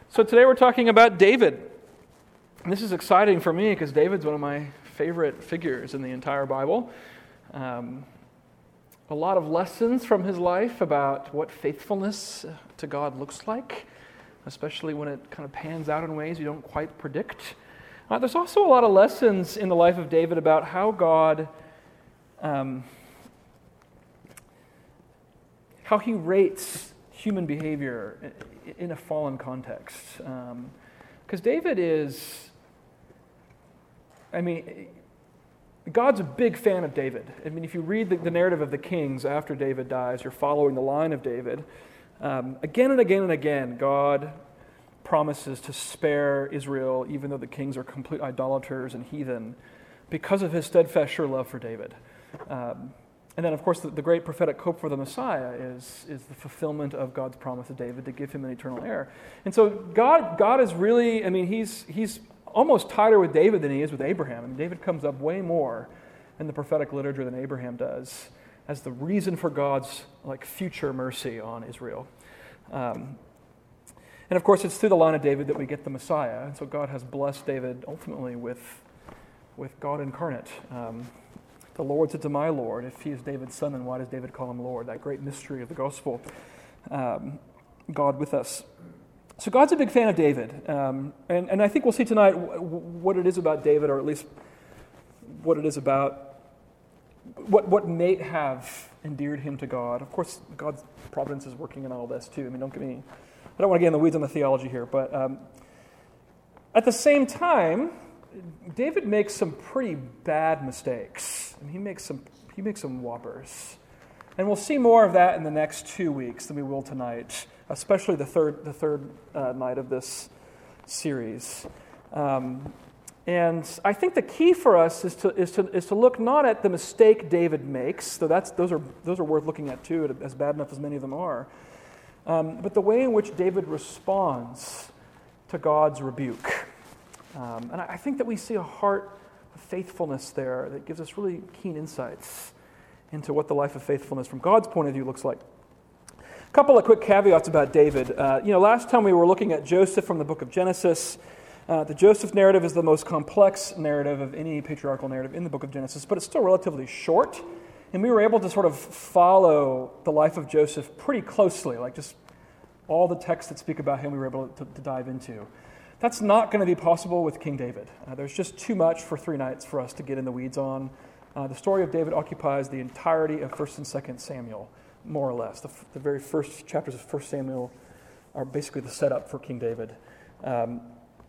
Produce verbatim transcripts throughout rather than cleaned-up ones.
So today we're talking about David. And this is exciting for me because David's one of my favorite figures in the entire Bible. Um, a lot of lessons from his life about what faithfulness to God looks like, especially when it kind of pans out in ways you don't quite predict. Uh, there's also a lot of lessons in the life of David about how God, um, how he rates human behavior in a fallen context. Because um, David is, I mean, God's a big fan of David. I mean, if you read the, the narrative of the kings after David dies, you're following the line of David. Um, again and again and again, God promises to spare Israel, even though the kings are complete idolaters and heathen, because of his steadfast, sure love for David. Um, And then, of course, the, the great prophetic hope for the Messiah is, is the fulfillment of God's promise to David to give him an eternal heir. And so God God is really, I mean, he's he's almost tighter with David than he is with Abraham. I mean, David comes up way more in the prophetic literature than Abraham does as the reason for God's like future mercy on Israel. Um, and, of course, it's through the line of David that we get the Messiah. And so God has blessed David ultimately with, with God incarnate. Um The Lord said to my Lord, if he is David's son, then why does David call him Lord? That great mystery of the gospel. Um, God with us. So God's a big fan of David. Um, and, and I think we'll see tonight w- what it is about David, or at least what it is about, what, what may have endeared him to God. Of course, God's providence is working in all this too. I mean, don't get me, I don't want to get in the weeds on the theology here, but um, at the same time, David makes some pretty bad mistakes. I mean, he makes some he makes some whoppers, and we'll see more of that in the next two weeks than we will tonight, especially the third the third uh, night of this series. Um, and I think the key for us is to is to is to look not at the mistake David makes, though that's those are those are worth looking at too, as bad enough as many of them are, um, but the way in which David responds to God's rebuke. Um, and I think that we see a heart of faithfulness there that gives us really keen insights into what the life of faithfulness from God's point of view looks like. A couple of quick caveats about David. Uh, you know, last time we were looking at Joseph from the book of Genesis. Uh, the Joseph narrative is the most complex narrative of any patriarchal narrative in the book of Genesis, but it's still relatively short. And we were able to sort of follow the life of Joseph pretty closely, like just all the texts that speak about him we were able to, to dive into. That's not going to be possible with King David. Uh, there's just too much for three nights for us to get in the weeds on. Uh, the story of David occupies the entirety of First and Second Samuel, more or less. The, the very first chapters of First Samuel are basically the setup for King David. Um,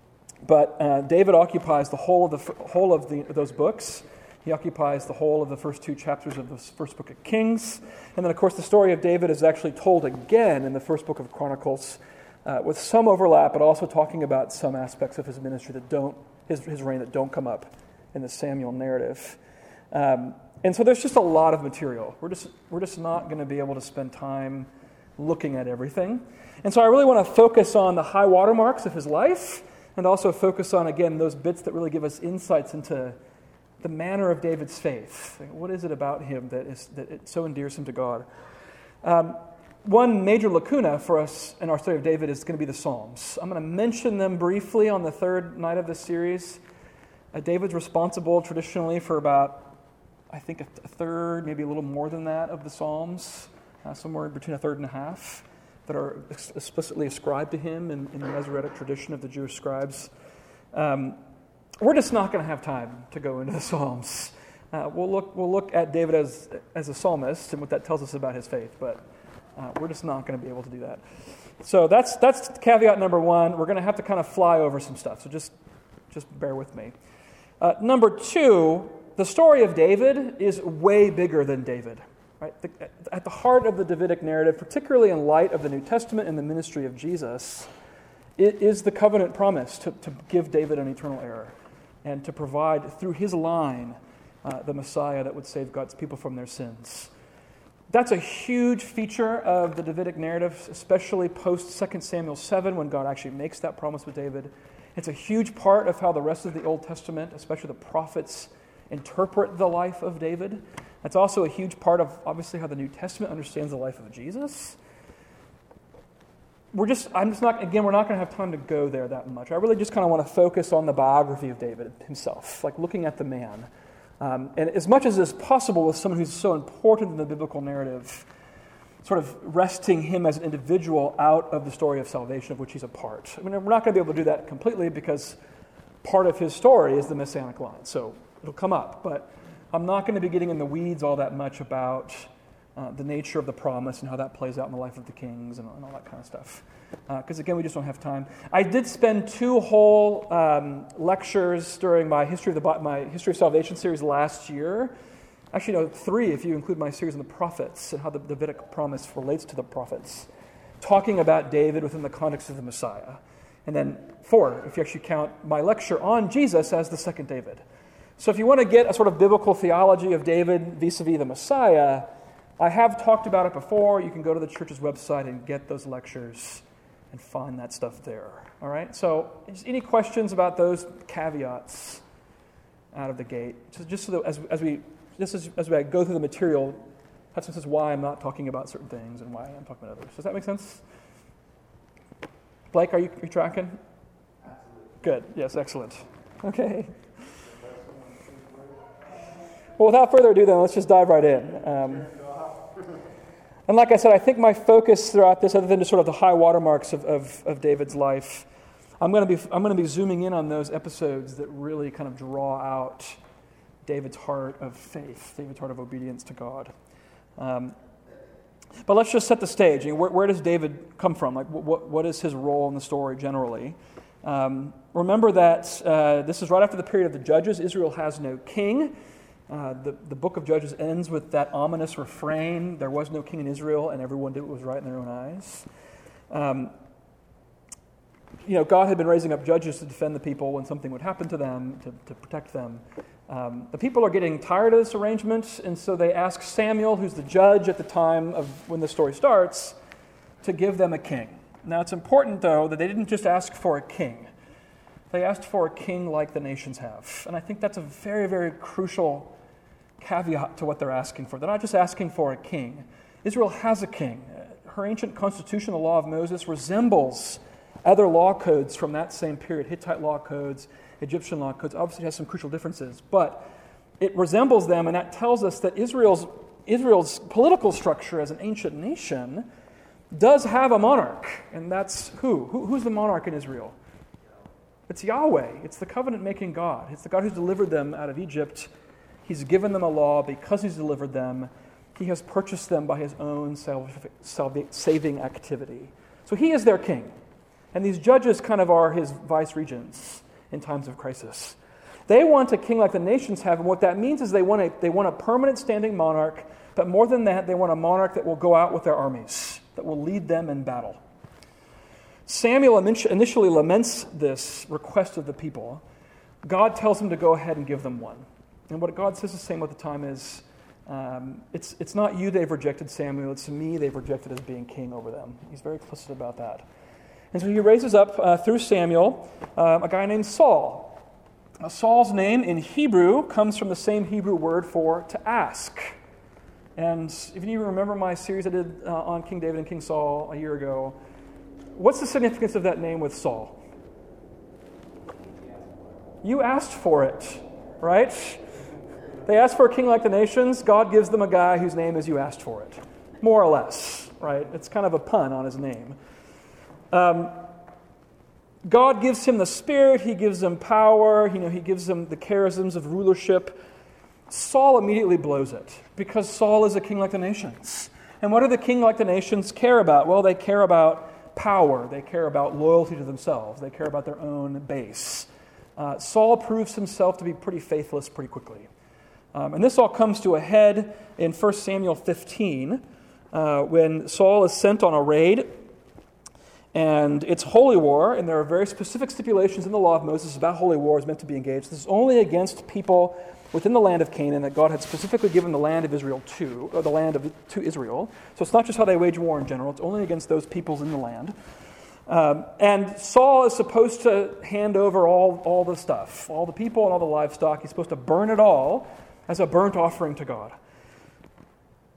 but uh, David occupies the whole of the whole of the, those books. He occupies the whole of the first two chapters of the first book of Kings, and then, of course, the story of David is actually told again in the first book of Chronicles. Uh, with some overlap, but also talking about some aspects of his ministry that don't, his, his reign that don't come up in the Samuel narrative. Um, and so there's just a lot of material. We're just, we're just not going to be able to spend time looking at everything. And so I really want to focus on the high watermarks of his life, and also focus on, again, those bits that really give us insights into the manner of David's faith. What is it about him that, is, that it so endears him to God? Um, One major lacuna for us in our study of David is going to be the Psalms. I'm going to mention them briefly on the third night of this series. Uh, David's responsible traditionally for about, I think, a, th- a third, maybe a little more than that of the Psalms, uh, somewhere between a third and a half, that are ex- explicitly ascribed to him in, in the Masoretic tradition of the Jewish scribes. Um, we're just not going to have time to go into the Psalms. Uh, we'll look we'll look at David as as a psalmist and what that tells us about his faith, but Uh, we're just not going to be able to do that. So that's that's caveat number one. We're going to have to kind of fly over some stuff, so just, just bear with me. Uh, number two, the story of David is way bigger than David. Right? The, at the heart of the Davidic narrative, particularly in light of the New Testament and the ministry of Jesus, it is the covenant promise to, to give David an eternal heir and to provide through his line uh, the Messiah that would save God's people from their sins. That's a huge feature of the Davidic narrative, especially post Second Samuel seven, when God actually makes that promise with David. It's a huge part of how the rest of the Old Testament, especially the prophets, interpret the life of David. That's also a huge part of, obviously, how the New Testament understands the life of Jesus. we're just, I'm just not, again, we're not going to have time to go there that much. I really just kind of want to focus on the biography of David himself, like looking at the man. Um, and as much as is possible with someone who's so important in the biblical narrative, sort of wresting him as an individual out of the story of salvation of which he's a part. I mean, we're not going to be able to do that completely because part of his story is the Messianic line. So it'll come up. But I'm not going to be getting in the weeds all that much about uh, the nature of the promise and how that plays out in the life of the kings and, and all that kind of stuff. Because, uh, again, we just don't have time. I did spend two whole um, lectures during my History of the my History of Salvation series last year. Actually, no, three if you include my series on the prophets and how the Davidic promise relates to the prophets, talking about David within the context of the Messiah. And then four, if you actually count my lecture on Jesus as the second David. So if you want to get a sort of biblical theology of David vis-a-vis the Messiah, I have talked about it before. You can go to the church's website and get those lectures and find that stuff there. All right? So any questions about those caveats out of the gate? Just, just so that as, as we just as, as we go through the material, have some sense of why I'm not talking about certain things and why I'm talking about others. Does that make sense? Blake, are you, are you tracking? Absolutely. Good. Yes, excellent. Okay. Well, without further ado, then, let's just dive right in. Um, and like I said, I think my focus throughout this, other than just sort of the high watermarks of, of, of David's life, I'm going to be I'm going to be zooming in on those episodes that really kind of draw out David's heart of faith, David's heart of obedience to God. Um, but let's just set the stage. I mean, where, where does David come from? Like, what what is his role in the story generally? Um, remember that uh, this is right after the period of the Judges. Israel has no king. Uh, the, the book of Judges ends with that ominous refrain, there was no king in Israel, and everyone did what was right in their own eyes. Um, you know, God had been raising up judges to defend the people when something would happen to them, to, to protect them. Um, the people are getting tired of this arrangement, and so they ask Samuel, who's the judge at the time of when the story starts, to give them a king. Now, it's important, though, that they didn't just ask for a king. They asked for a king like the nations have. And I think that's a very, very crucial caveat to what they're asking for. They're not just asking for a king. Israel has a king. Her ancient constitution, the law of Moses, resembles other law codes from that same period, Hittite law codes, Egyptian law codes. Obviously, it has some crucial differences, but it resembles them, and that tells us that Israel's, Israel's political structure as an ancient nation does have a monarch, and that's who? who who's the monarch in Israel? It's Yahweh. It's the covenant-making God. It's the God who's delivered them out of Egypt. He's given them a law because he's delivered them. He has purchased them by his own saving activity. So he is their king. And these judges kind of are his vice-regents in times of crisis. They want a king like the nations have, and what that means is they want a, they want a permanent standing monarch, but more than that, they want a monarch that will go out with their armies, that will lead them in battle. Samuel initially laments this request of the people. God tells him to go ahead and give them one. And what God says the same at the time is, um, it's, it's not you they've rejected, Samuel, it's me they've rejected as being king over them. He's very explicit about that. And so he raises up, uh, through Samuel, uh, a guy named Saul. Now, Saul's name in Hebrew comes from the same Hebrew word for to ask. And if you remember my series I did uh, on King David and King Saul a year ago, what's the significance of that name with Saul? You asked for it, right? They asked for a king like the nations. God gives them a guy whose name is you asked for it, more or less, right? It's kind of a pun on his name. Um, God gives him the Spirit. He gives him power. You know, he gives him the charisms of rulership. Saul immediately blows it because Saul is a king like the nations. And what do the king like the nations care about? Well, they care about power. They care about loyalty to themselves. They care about their own base. Uh, Saul proves himself to be pretty faithless pretty quickly. Um, and this all comes to a head in First Samuel fifteen uh, when Saul is sent on a raid. And it's holy war, and there are very specific stipulations in the law of Moses about holy war is meant to be engaged. This is only against people within the land of Canaan that God had specifically given the land of Israel to, or the land of to Israel. So it's not just how they wage war in general, it's only against those peoples in the land. Um, and Saul is supposed to hand over all, all the stuff, all the people and all the livestock. He's supposed to burn it all as a burnt offering to God.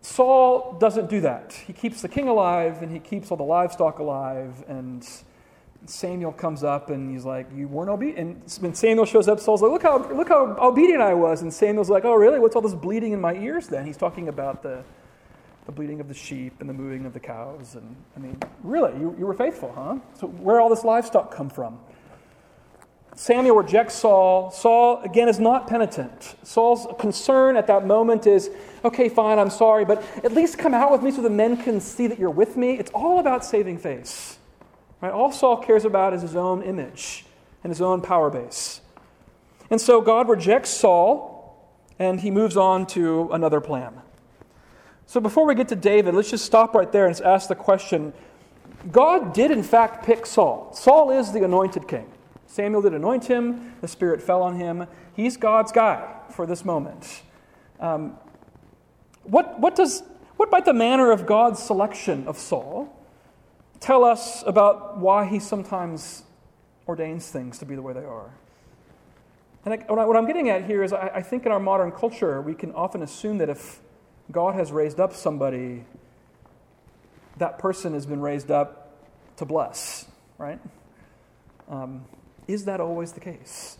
Saul doesn't do that. He keeps the king alive, and he keeps all the livestock alive, and Samuel comes up, and he's like, you weren't obedient. And when Samuel shows up, Saul's like, look how look how obedient I was. And Samuel's like, oh, really? What's all this bleeding in my ears then? He's talking about the, the bleeding of the sheep and the moving of the cows. And I mean, really, you, you were faithful, huh? So where all this livestock come from? Samuel rejects Saul. Saul, again, is not penitent. Saul's concern at that moment is, okay, fine, I'm sorry, but at least come out with me so the men can see that you're with me. It's all about saving face. Right? All Saul cares about is his own image and his own power base. And so God rejects Saul, and he moves on to another plan. So before we get to David, let's just stop right there and just ask the question, God did in fact pick Saul. Saul is the anointed king. Samuel did anoint him. The Spirit fell on him. He's God's guy for this moment. Um, what, what, does, what might the manner of God's selection of Saul tell us about why he sometimes ordains things to be the way they are? And I, what I'm getting at here is I, I think in our modern culture, we can often assume that if God has raised up somebody, that person has been raised up to bless, right? Um, Is that always the case?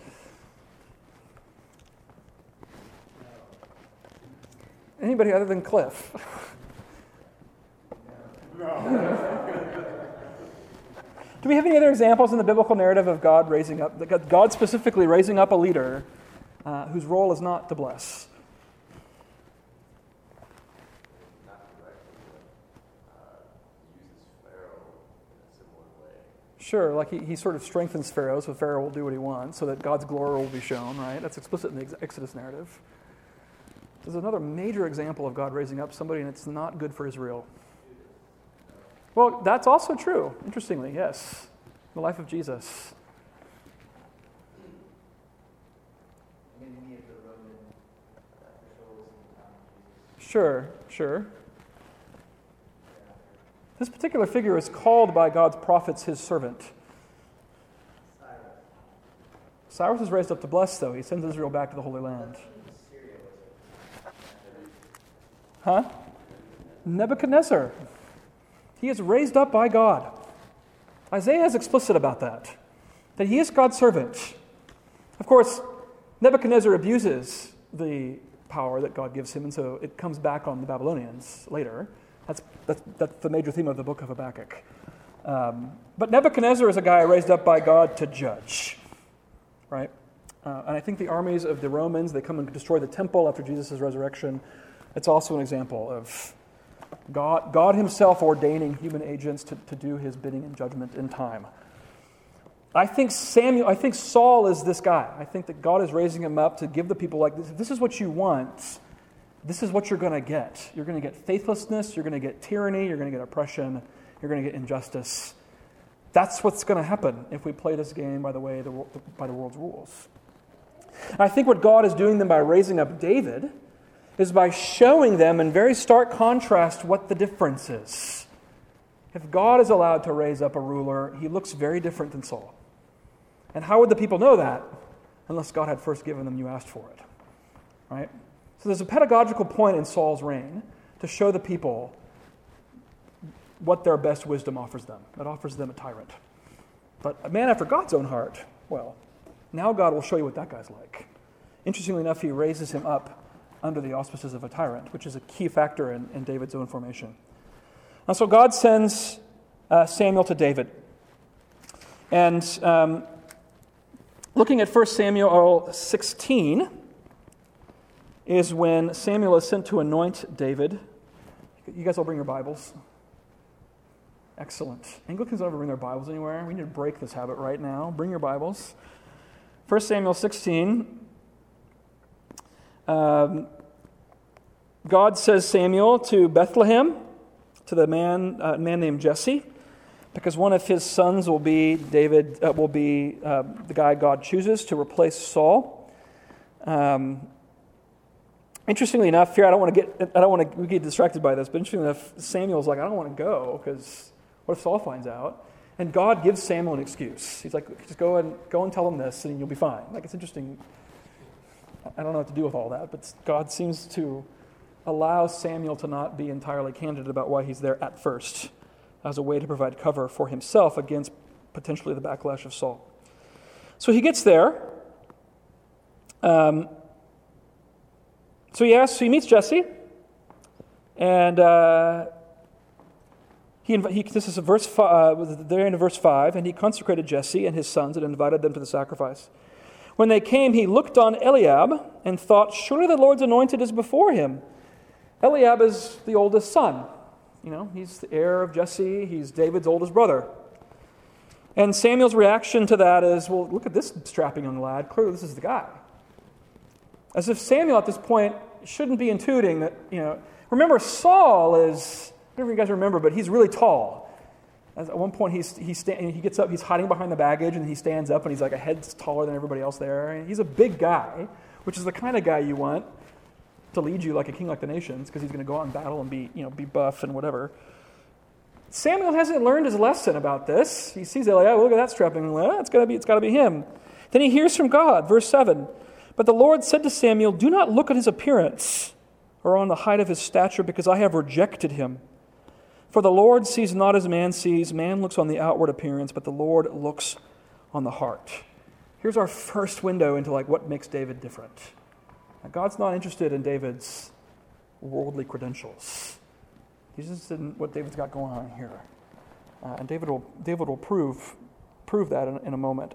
Anybody other than Cliff? No. Do we have any other examples in the biblical narrative of God raising up, God specifically raising up a leader uh, whose role is not to bless? Sure, like he, he sort of strengthens Pharaoh, so Pharaoh will do what he wants, so that God's glory will be shown, right? That's explicit in the Exodus narrative. There's another major example of God raising up somebody, and it's not good for Israel. Well, that's also true, interestingly, yes. The life of Jesus. Sure, sure. This particular figure is called by God's prophets his servant. Cyrus is raised up to bless, though. He sends Israel back to the Holy Land. Huh? Nebuchadnezzar. He is raised up by God. Isaiah is explicit about that, that he is God's servant. Of course, Nebuchadnezzar abuses the power that God gives him, and so it comes back on the Babylonians later. That's, that's, that's the major theme of the book of Habakkuk. Um, but Nebuchadnezzar is a guy raised up by God to judge, right? Uh, and I think the armies of the Romans, they come and destroy the temple after Jesus' resurrection. It's also an example of God, God himself ordaining human agents to, to do his bidding and judgment in time. I think Samuel, I think Saul is this guy. I think that God is raising him up to give the people like this. If this is what you want, this is what you're going to get. You're going to get faithlessness, you're going to get tyranny, you're going to get oppression, you're going to get injustice. That's what's going to happen if we play this game by the way the, by the world's rules. And I think what God is doing then by raising up David is by showing them in very stark contrast what the difference is. If God is allowed to raise up a ruler, he looks very different than Saul. And how would the people know that unless God had first given them you asked for it? Right? So there's a pedagogical point in Saul's reign to show the people what their best wisdom offers them. It offers them a tyrant. But a man after God's own heart, well, now God will show you what that guy's like. Interestingly enough, he raises him up under the auspices of a tyrant, which is a key factor in, in David's own formation. And so God sends uh, Samuel to David. And um, looking at First Samuel sixteen is when Samuel is sent to anoint David. You guys all bring your Bibles? Excellent. Anglicans don't ever bring their Bibles anywhere. We need to break this habit right now. Bring your Bibles. First Samuel sixteen. Um, God says Samuel to Bethlehem, to the man, uh, man named Jesse, because one of his sons will be David. Uh, will be uh, the guy God chooses to replace Saul. Um, interestingly enough, here I don't want to get I don't want to get distracted by this, but interestingly enough, Samuel's like, I don't want to go because what if Saul finds out? And God gives Samuel an excuse. He's like, just go and go and tell him this, and you'll be fine. Like, it's interesting. I don't know what to do with all that, but God seems to allows Samuel to not be entirely candid about why he's there at first, as a way to provide cover for himself against potentially the backlash of Saul. So he gets there. Um, so he asks, so he meets Jesse, and uh, he, he this is a verse five, uh, the end of verse five, and he consecrated Jesse and his sons and invited them to the sacrifice. When they came, he looked on Eliab and thought, surely the Lord's anointed is before him. Eliab is the oldest son. You know, he's the heir of Jesse. He's David's oldest brother. And Samuel's reaction to that is, well, look at this strapping young lad. Clearly this is the guy. As if Samuel at this point shouldn't be intuiting that, you know, remember Saul is, I don't know if you guys remember, but he's really tall. As at one point he's, he, sta- he gets up, he's hiding behind the baggage, and he stands up, and he's like a head taller than everybody else there. And he's a big guy, which is the kind of guy you want to lead you like a king like the nations, because he's going to go out in battle and be, you know, be buff and whatever. Samuel hasn't learned his lesson about this. He sees Eliab, oh, look at that strapping lad. It's got to be, it's got to be him. Then he hears from God, verse seven. But the Lord said to Samuel, do not look at his appearance or on the height of his stature, because I have rejected him. For the Lord sees not as man sees. Man looks on the outward appearance, but the Lord looks on the heart. Here's our first window into like what makes David different. Now, God's not interested in David's worldly credentials. He's interested in what David's got going on here. Uh, and David will David will prove, prove that in, in a moment.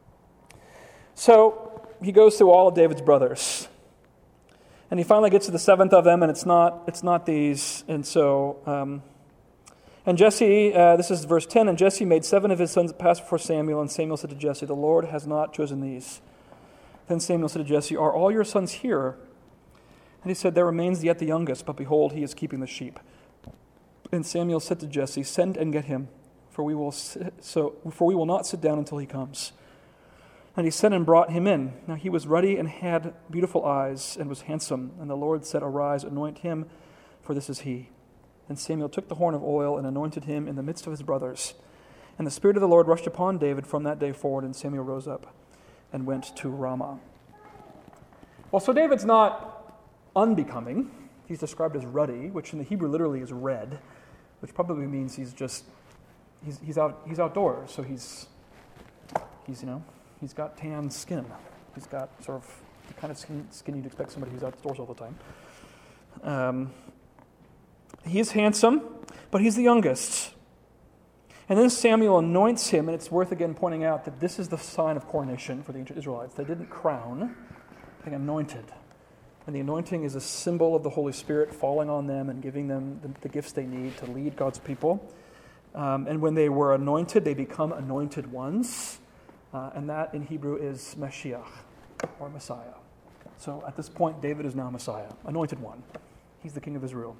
So he goes through all of David's brothers. And he finally gets to the seventh of them, and it's not it's not these. And so, um, and Jesse, uh, this is verse ten, and Jesse made seven of his sons pass before Samuel, and Samuel said to Jesse, the Lord has not chosen these. Then Samuel said to Jesse, are all your sons here? And he said, there remains yet the youngest, but behold, he is keeping the sheep. And Samuel said to Jesse, send and get him, for we will sit, so for we will not sit down until he comes. And he sent and brought him in. Now he was ruddy and had beautiful eyes and was handsome. And the Lord said, arise, anoint him, for this is he. And Samuel took the horn of oil and anointed him in the midst of his brothers. And the Spirit of the Lord rushed upon David from that day forward, and Samuel rose up and went to Ramah. Well, so David's not unbecoming. He's described as ruddy, which in the Hebrew literally is red, which probably means he's just, he's he's out he's outdoors, so he's, he's you know, he's got tan skin. He's got sort of the kind of skin, skin you'd expect somebody who's outdoors all the time. Um, he's handsome, but he's the youngest. And then Samuel anoints him, and it's worth again pointing out that this is the sign of coronation for the ancient Israelites. They didn't crown, they anointed. And the anointing is a symbol of the Holy Spirit falling on them and giving them the, the gifts they need to lead God's people. Um, and when they were anointed, they become anointed ones. Uh, and that in Hebrew is Mashiach, or Messiah. So at this point, David is now Messiah, anointed one. He's the king of Israel.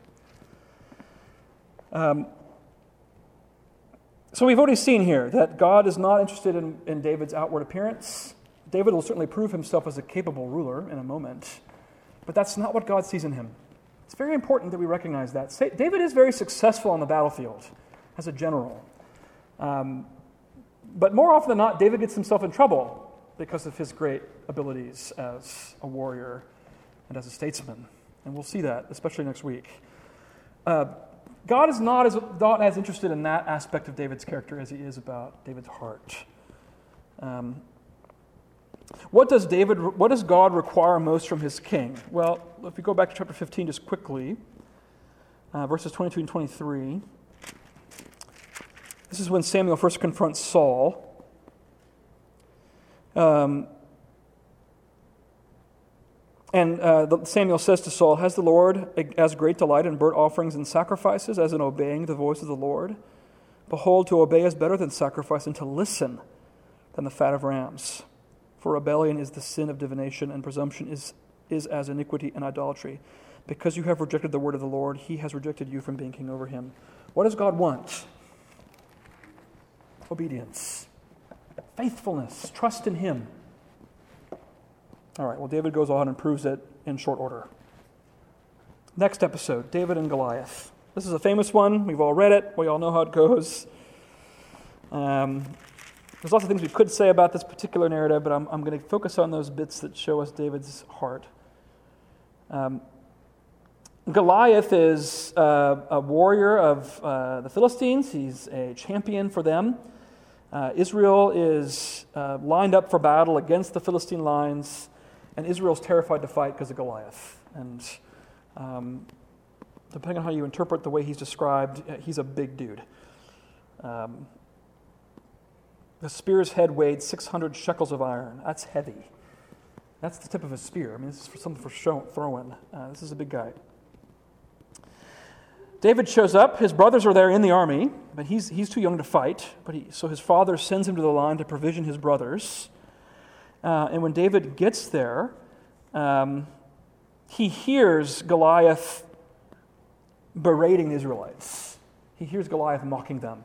Um, so we've already seen here that God is not interested in, in David's outward appearance. David will certainly prove himself as a capable ruler in a moment. But that's not what God sees in him. It's very important that we recognize that. David is very successful on the battlefield as a general. Um, but more often than not, David gets himself in trouble because of his great abilities as a warrior and as a statesman. And we'll see that, especially next week. Uh, God is not as, not as interested in that aspect of David's character as he is about David's heart. Um, What does David, what does God require most from his king? Well, if we go back to chapter fifteen just quickly, uh, verses twenty-two and twenty-three, this is when Samuel first confronts Saul. Um, and uh, the, Samuel says to Saul, has the Lord as great delight in burnt offerings and sacrifices as in obeying the voice of the Lord? Behold, to obey is better than sacrifice, and to listen than the fat of rams. For rebellion is the sin of divination, and presumption is, is as iniquity and idolatry. Because you have rejected the word of the Lord, he has rejected you from being king over him. What does God want? Obedience. Faithfulness. Trust in him. All right, well, David goes on and proves it in short order. Next episode, David and Goliath. This is a famous one. We've all read it. We all know how it goes. Um... There's lots of things we could say about this particular narrative, but I'm, I'm going to focus on those bits that show us David's heart. Um, Goliath is uh, a warrior of uh, the Philistines. He's a champion for them. Uh, Israel is uh, lined up for battle against the Philistine lines, and Israel's terrified to fight because of Goliath. And um, depending on how you interpret the way he's described, he's a big dude. Um, the spear's head weighed six hundred shekels of iron. That's heavy. That's the tip of a spear. I mean, this is for something for show, throwing. Uh, this is a big guy. David shows up. His brothers are there in the army, but he's he's too young to fight. But he, so his father sends him to the line to provision his brothers. Uh, and when David gets there, um, he hears Goliath berating the Israelites. He hears Goliath mocking them.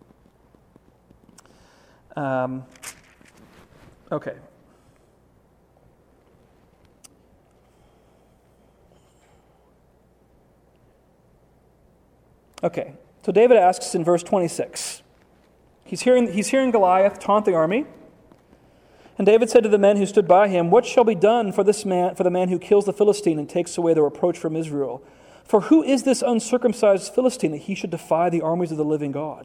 Um, okay. Okay, so David asks in verse twenty-six. He's hearing, he's hearing Goliath taunt the army. And David said to the men who stood by him, "What shall be done for this man, for the man who kills the Philistine and takes away the reproach from Israel? For who is this uncircumcised Philistine that he should defy the armies of the living God?"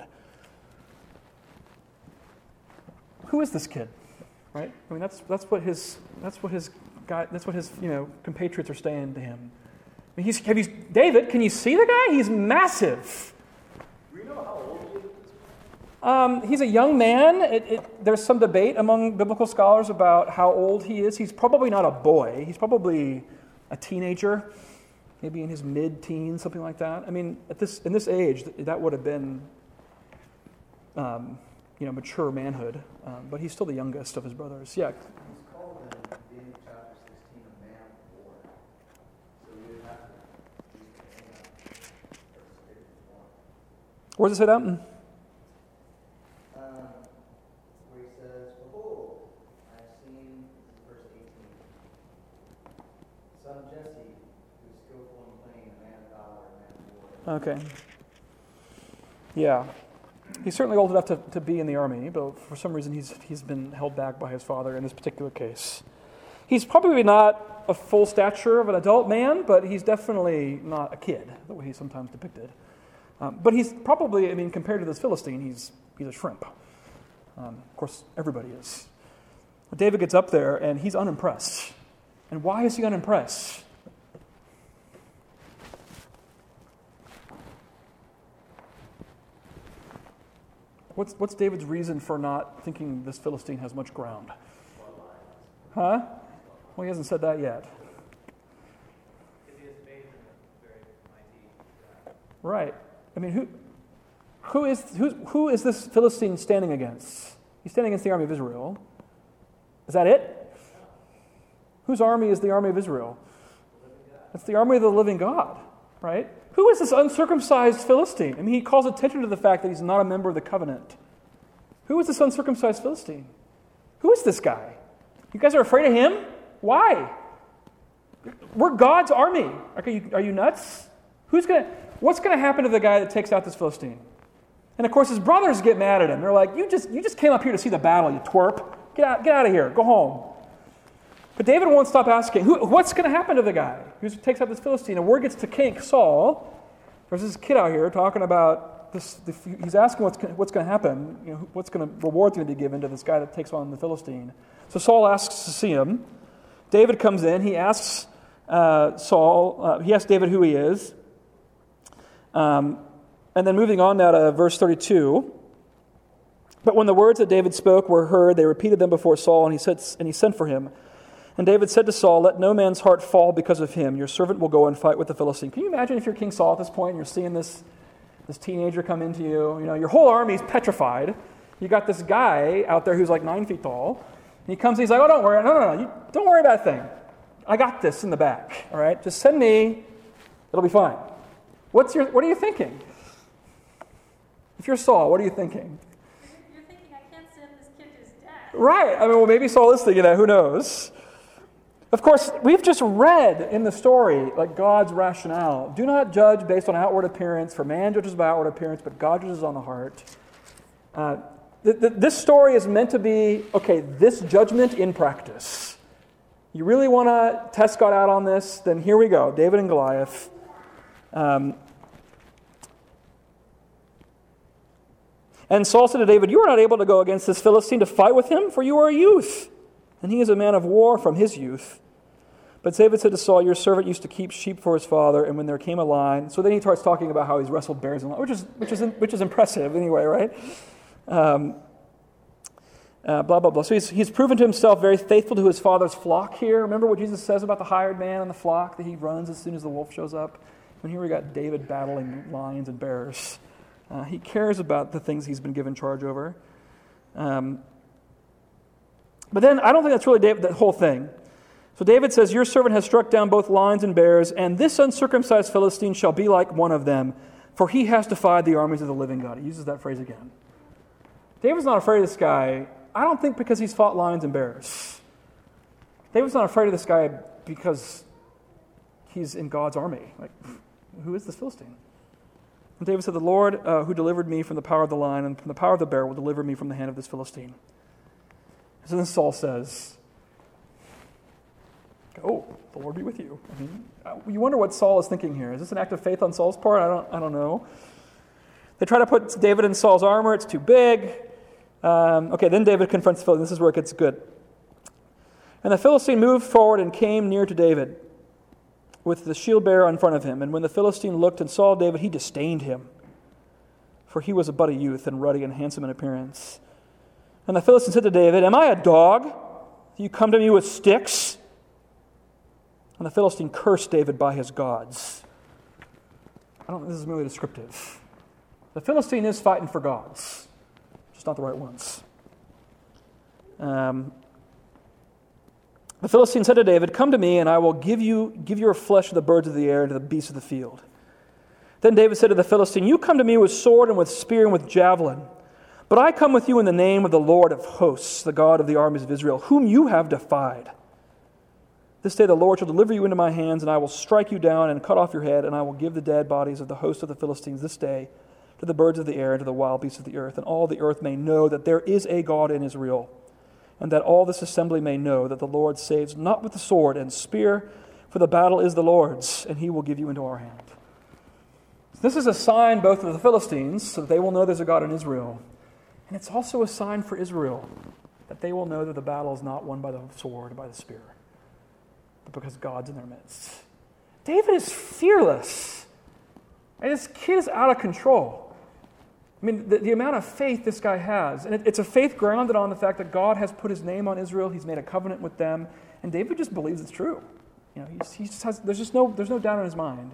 Who is this kid? Right? I mean, that's that's what his that's what his guy that's what his you know compatriots are saying to him. I mean, he's, have you, David, can you see the guy? He's massive. Do we know how old he is? Um, he's a young man. It, it, there's some debate among biblical scholars about how old he is. He's probably not a boy. He's probably a teenager, maybe in his mid-teens, something like that. I mean, at this in this age, that would have been, um, you know, mature manhood. Um, but he's still the youngest of his brothers. Yeah. He's called in Daniel chapter sixteen a man of war. So we would have to use the Where does it say that? Mm. Um, where he says, "Behold, I have seen," verse eighteen, "son of Jesse, who is skillful in playing, a man of valor, a man of war." Okay. Yeah. He's certainly old enough to, to be in the army, but for some reason he's he's been held back by his father in this particular case. He's probably not a full stature of an adult man, but he's definitely not a kid, the way he's sometimes depicted. Um, but he's probably, I mean, compared to this Philistine, he's he's a shrimp. Um, of course, everybody is. But David gets up there, and he's unimpressed. And why is he unimpressed? What's what's David's reason for not thinking this Philistine has much ground? Huh? Well, he hasn't said that yet. Right. I mean, who who is who who is this Philistine standing against? He's standing against the army of Israel. Is that it? Whose army is the army of Israel? It's the army of the living God, right? Who is this uncircumcised Philistine? I mean, he calls attention to the fact that he's not a member of the covenant. Who is this uncircumcised Philistine? Who is this guy? You guys are afraid of him? Why? We're God's army. Are you, are you nuts? Who's gonna? What's going to happen to the guy that takes out this Philistine? And of course, his brothers get mad at him. They're like, "You just you just came up here to see the battle, you twerp. Get out, get out of here. Go home." But David won't stop asking, Who, what's going to happen to the guy who takes out this Philistine? And word gets to King Saul. There's this kid out here talking about this. The, he's asking what's what's going to happen. You know, what's going to reward's going to be given to this guy that takes on the Philistine. So Saul asks to see him. David comes in. He asks uh, Saul. Uh, he asks David who he is. Um, and then moving on now to verse thirty-two. But when the words that David spoke were heard, they repeated them before Saul, and he said, and he sent for him. And David said to Saul, "Let no man's heart fall because of him. Your servant will go and fight with the Philistine." Can you imagine if you're King Saul at this point and you're seeing this, this teenager come into you? You know, your whole army's petrified. You got this guy out there who's like nine feet tall. And he comes and he's like, "Oh, don't worry. No, no, no. You, don't worry about a thing. I got this in the back. All right? Just send me. It'll be fine." What's your, what are you thinking? If you're Saul, what are you thinking? You're thinking, I can't send this kid to his dad. Right. I mean, well, maybe Saul is thinking that. Who knows? Of course, we've just read in the story, like, God's rationale. Do not judge based on outward appearance, for man judges by outward appearance, but God judges on the heart. Uh, th- th- this story is meant to be, okay, this judgment in practice. You really want to test God out on this? Then here we go, David and Goliath. Um, and Saul said to David, "You are not able to go against this Philistine to fight with him, for you are a youth, and he is a man of war from his youth." But David said to Saul, "Your servant used to keep sheep for his father, and when there came a lion..." So then he starts talking about how he's wrestled bears and lions, which is which is which is impressive anyway, right? Um, uh, blah blah blah. So he's he's proven to himself very faithful to his father's flock here. Remember what Jesus says about the hired man and the flock that he runs as soon as the wolf shows up. And here we got David battling lions and bears. Uh, he cares about the things he's been given charge over. Um, but then I don't think that's really David, that whole thing. So David says, "Your servant has struck down both lions and bears, and this uncircumcised Philistine shall be like one of them, for he has defied the armies of the living God." He uses that phrase again. David's not afraid of this guy, I don't think because he's fought lions and bears. David's not afraid of this guy because he's in God's army. Like, who is this Philistine? And David said, "The Lord uh, who delivered me from the power of the lion and from the power of the bear will deliver me from the hand of this Philistine." So then Saul says, "Oh, the Lord be with you." I mean, you wonder what Saul is thinking here. Is this an act of faith on Saul's part? I don't, I don't know. They try to put David in Saul's armor. It's too big. Um, okay, then David confronts the Philistine. This is where it gets good. "And the Philistine moved forward and came near to David with the shield bearer in front of him. And when the Philistine looked and saw David, he disdained him, for he was but a youth and ruddy and handsome in appearance. And the Philistine said to David, 'Am I a dog? You come to me with sticks?' And the Philistine cursed David by his gods." I don't think this is merely descriptive. The Philistine is fighting for gods, just not the right ones. Um, the Philistine said to David, "Come to me, and I will give you give your flesh to the birds of the air and to the beasts of the field." Then David said to the Philistine, "You come to me with sword and with spear and with javelin, but I come with you in the name of the Lord of hosts, the God of the armies of Israel, whom you have defied. This day the Lord shall deliver you into my hands, and I will strike you down and cut off your head, and I will give the dead bodies of the host of the Philistines this day to the birds of the air and to the wild beasts of the earth, and all the earth may know that there is a God in Israel, and that all this assembly may know that the Lord saves not with the sword and spear, for the battle is the Lord's, and he will give you into our hand." This is a sign both of the Philistines, so that they will know there's a God in Israel, and it's also a sign for Israel, that they will know that the battle is not won by the sword or by the spear, but because God's in their midst. David is fearless, and this kid is out of control. I mean, the, the amount of faith this guy has, and it, it's a faith grounded on the fact that God has put his name on Israel, he's made a covenant with them, and David just believes it's true. You know, he's, he just has, there's just no, there's no doubt in his mind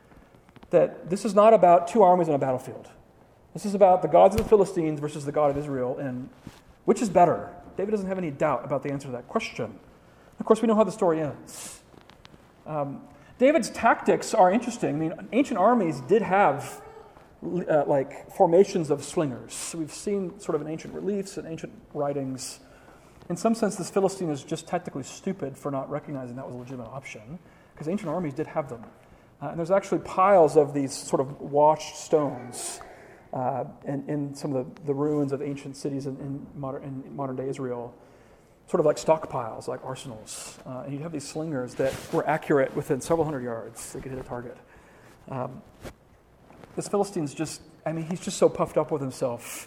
that this is not about two armies on a battlefield. This is about the gods of the Philistines versus the God of Israel, and which is better? David doesn't have any doubt about the answer to that question. Of course, we know how the story ends. Um, David's tactics are interesting. I mean, ancient armies did have uh, like formations of slingers. So we've seen sort of in ancient reliefs and ancient writings. In some sense, this Philistine is just tactically stupid for not recognizing that was a legitimate option, because ancient armies did have them. Uh, and there's actually piles of these sort of washed stones uh, in, in some of the, the ruins of ancient cities in, in, modern, in modern-day Israel, sort of like stockpiles, like arsenals. Uh, and you'd have these slingers that were accurate within several hundred yards. They could hit a target. Um, this Philistine's just, I mean, he's just so puffed up with himself.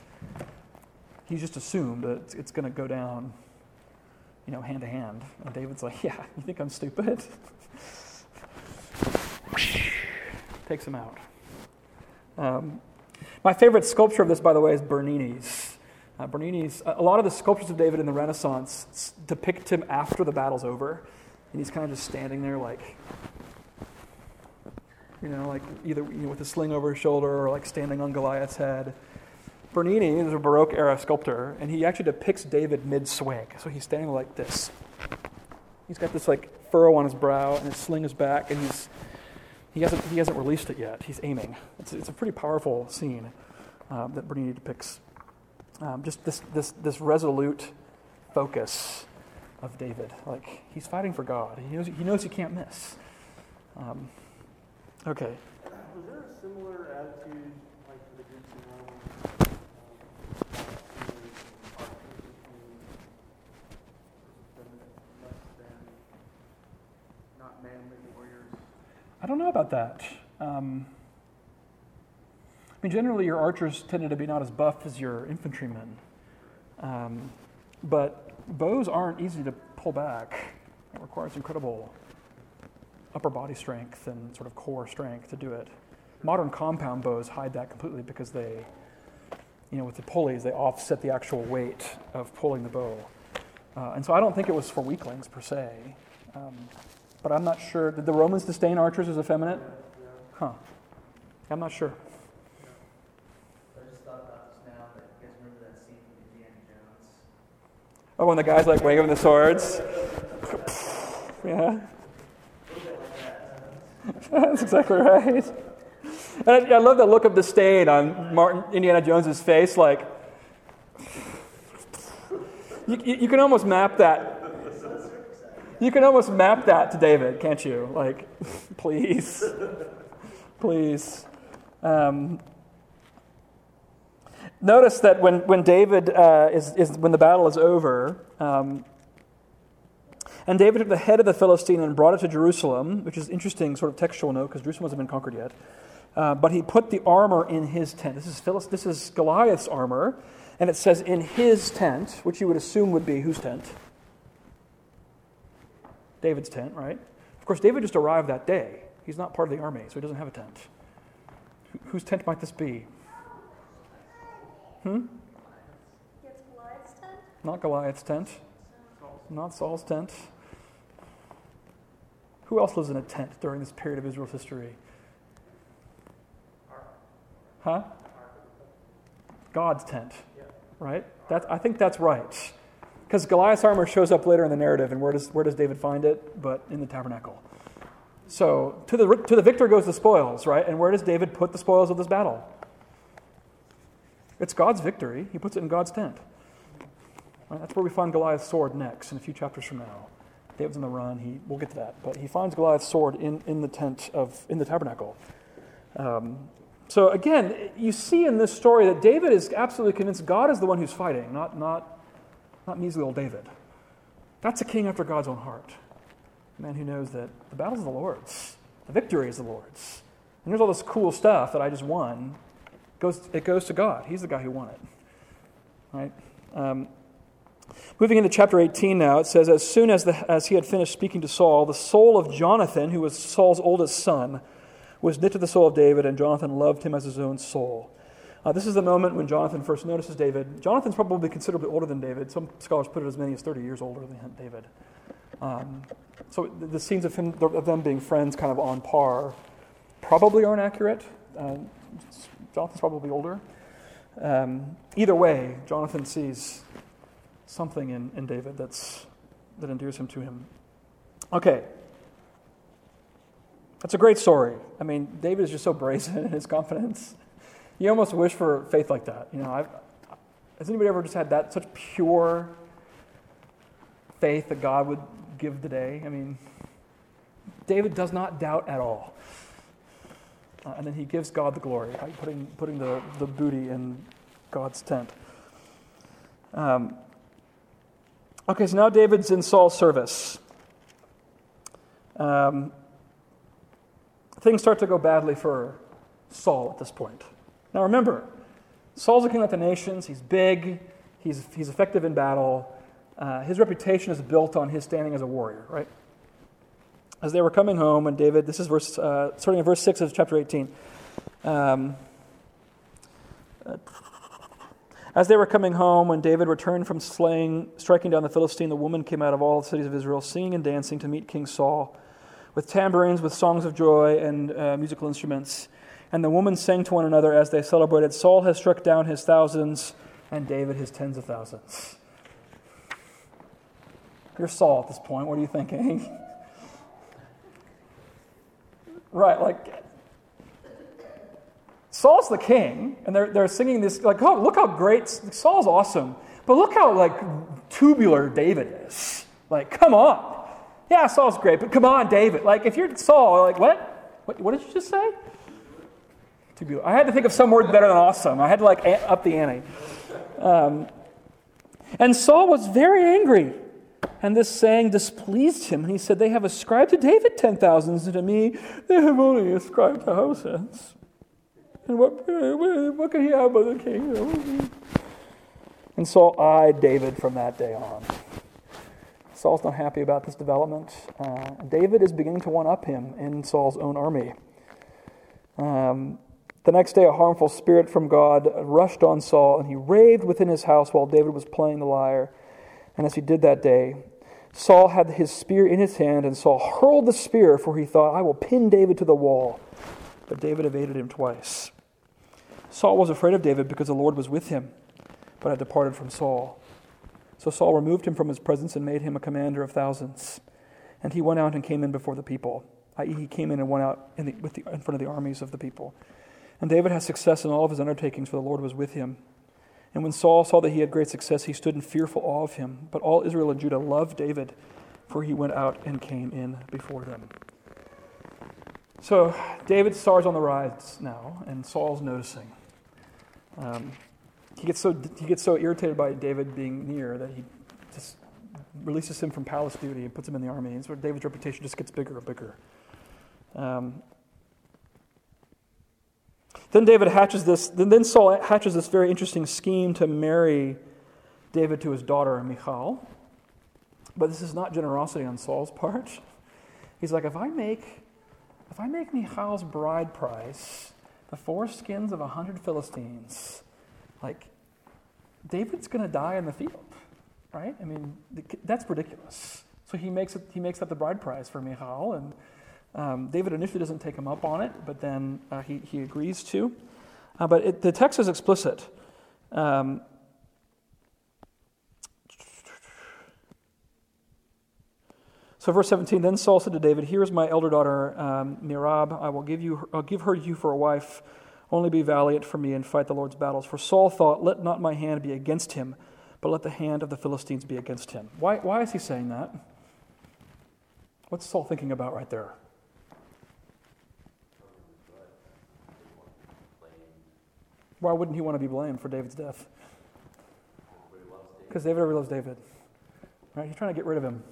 He's just assumed that it's, it's going to go down, you know, hand to hand. And David's like, "Yeah, you think I'm stupid?" Takes him out. Um, my favorite sculpture of this, by the way, is Bernini's. Uh, Bernini's, a lot of the sculptures of David in the Renaissance depict him after the battle's over, and he's kind of just standing there like, you know, like either you know, with a sling over his shoulder or like standing on Goliath's head. Bernini is a Baroque era sculptor, and he actually depicts David mid-swing. So he's standing like this. He's got this like furrow on his brow, and his sling is back, and he's he hasn't he hasn't released it yet. He's aiming. It's it's a pretty powerful scene um, that Bernini depicts. Um, just this this this resolute focus of David, like he's fighting for God. He knows he knows he can't miss. Um, okay. Was there a similar attitude, like for the Greeks and Romans, um, less than not manly warriors? I don't know about that. Um, I mean, generally your archers tended to be not as buff as your infantrymen. Um, but bows aren't easy to pull back. It requires incredible upper body strength and sort of core strength to do it. Modern compound bows hide that completely because they, you know, with the pulleys, they offset the actual weight of pulling the bow. Uh, and so I don't think it was for weaklings per se. Um, but I'm not sure. Did the Romans disdain archers as effeminate? Huh. I'm not sure. I just thought about this now, that you guys remember that scene from Indiana Jones? Oh, when the guy's like waving the swords? Yeah. That's exactly right. And I, I love the look of disdain on Martin Indiana Jones's face. Like, you, you, you can almost map that. You can almost map that to David, can't you? Like, please, please. Um, notice that when when David uh, is is when the battle is over. Um, And David took the head of the Philistine and brought it to Jerusalem, which is interesting sort of textual note because Jerusalem hasn't been conquered yet. Uh, but he put the armor in his tent. This is Philist- This is Goliath's armor, and it says in his tent, which you would assume would be whose tent? David's tent, right? Of course, David just arrived that day. He's not part of the army, so he doesn't have a tent. Wh- whose tent might this be? Hmm? It's Goliath's tent? Not Goliath's tent. Not Saul's tent. Who else lives in a tent during this period of Israel's history? Huh? God's tent, right? That, I think that's right. Because Goliath's armor shows up later in the narrative, and where does where does David find it? But in the tabernacle. So to the to the victor goes the spoils, right? And where does David put the spoils of this battle? It's God's victory. He puts it in God's tent. Right? That's where we find Goliath's sword next, in a few chapters from now. David's on the run. He we'll get to that, but he finds Goliath's sword in, in the tent of in the tabernacle. Um, so again, you see in this story that David is absolutely convinced God is the one who's fighting, not not not measly old David. That's a king after God's own heart, a man who knows that the battle's the Lord's, the victory is the Lord's, and there's all this cool stuff that I just won. It goes it goes to God. He's the guy who won it, right? Um, Moving into chapter eighteen now, it says, as soon as, the, as he had finished speaking to Saul, the soul of Jonathan, who was Saul's oldest son, was knit to the soul of David, and Jonathan loved him as his own soul. Uh, this is the moment when Jonathan first notices David. Jonathan's probably considerably older than David. Some scholars put it as many as thirty years older than David. Um, so the, the scenes of, him, of them being friends kind of on par probably aren't accurate. Uh, Jonathan's probably older. Um, either way, Jonathan sees something in, in David that's that endears him to him. Okay. That's a great story. I mean, David is just so brazen in his confidence. You almost wish for faith like that. You know, I've, has anybody ever just had that such pure faith that God would give today? I mean, David does not doubt at all. Uh, and then he gives God the glory by putting putting the, the booty in God's tent. Um, Okay, so now David's in Saul's service. Um, things start to go badly for Saul at this point. Now remember, Saul's the king of the nations. He's big. He's, he's effective in battle. Uh, his reputation is built on his standing as a warrior, right? As they were coming home, and David, this is verse, uh, starting in verse six of chapter eighteen. Um, uh, As they were coming home, when David returned from slaying, striking down the Philistine, the woman came out of all the cities of Israel, singing and dancing to meet King Saul, with tambourines, with songs of joy, and uh, musical instruments. And the women sang to one another as they celebrated, Saul has struck down his thousands, and David his tens of thousands. You're Saul at this point. What are you thinking? Right, like... Saul's the king, and they're they're singing this, like, oh, look how great, Saul's awesome, but look how, like, tubular David is. Like, come on. Yeah, Saul's great, but come on, David. Like, if you're Saul, like, what? What, what did you just say? Tubular. I had to think of some word better than awesome. I had to, like, up the ante. Um, and Saul was very angry And this saying displeased him. And he said, they have ascribed to David ten thousands, and to me they have only ascribed thousands. And what, what can he have but the king? And Saul eyed David from that day on. Saul's not happy about this development. Uh, David is beginning to one-up him in Saul's own army. Um, the next day, a harmful spirit from God rushed on Saul, and he raved within his house while David was playing the lyre. And as he did that day, Saul had his spear in his hand, and Saul hurled the spear, for he thought, I will pin David to the wall. But David evaded him twice. Saul was afraid of David because the Lord was with him, but had departed from Saul. So Saul removed him from his presence and made him a commander of thousands. And he went out and came in before the people, that is he came in and went out in, the, with the, in front of the armies of the people. And David had success in all of his undertakings, for the Lord was with him. And when Saul saw that he had great success, he stood in fearful awe of him. But all Israel and Judah loved David, for he went out and came in before them. So David's stars on the rise now, and Saul's noticing. Um, he gets so he gets so irritated by David being near that he just releases him from palace duty and puts him in the army. And so David's reputation just gets bigger and bigger. Um, then David hatches this. Then, then Saul hatches this very interesting scheme to marry David to his daughter Michal. But this is not generosity on Saul's part. He's like, if I make if I make Michal's bride price the foreskins of a hundred Philistines, like David's going to die in the field, right? I mean, that's ridiculous. So he makes it. He makes that the bride price for Michal, and um, David initially doesn't take him up on it, but then uh, he he agrees to. Uh, but it, the text is explicit. Um, So verse seventeen, then Saul said to David, here is my elder daughter, um, Merab. I will give you, I'll give her to you for a wife. Only be valiant for me and fight the Lord's battles. For Saul thought, let not my hand be against him, but let the hand of the Philistines be against him. Why, why is he saying that? What's Saul thinking about right there? Why wouldn't he want to be blamed for David's death? Because David already loves David. Right? He's trying to get rid of him.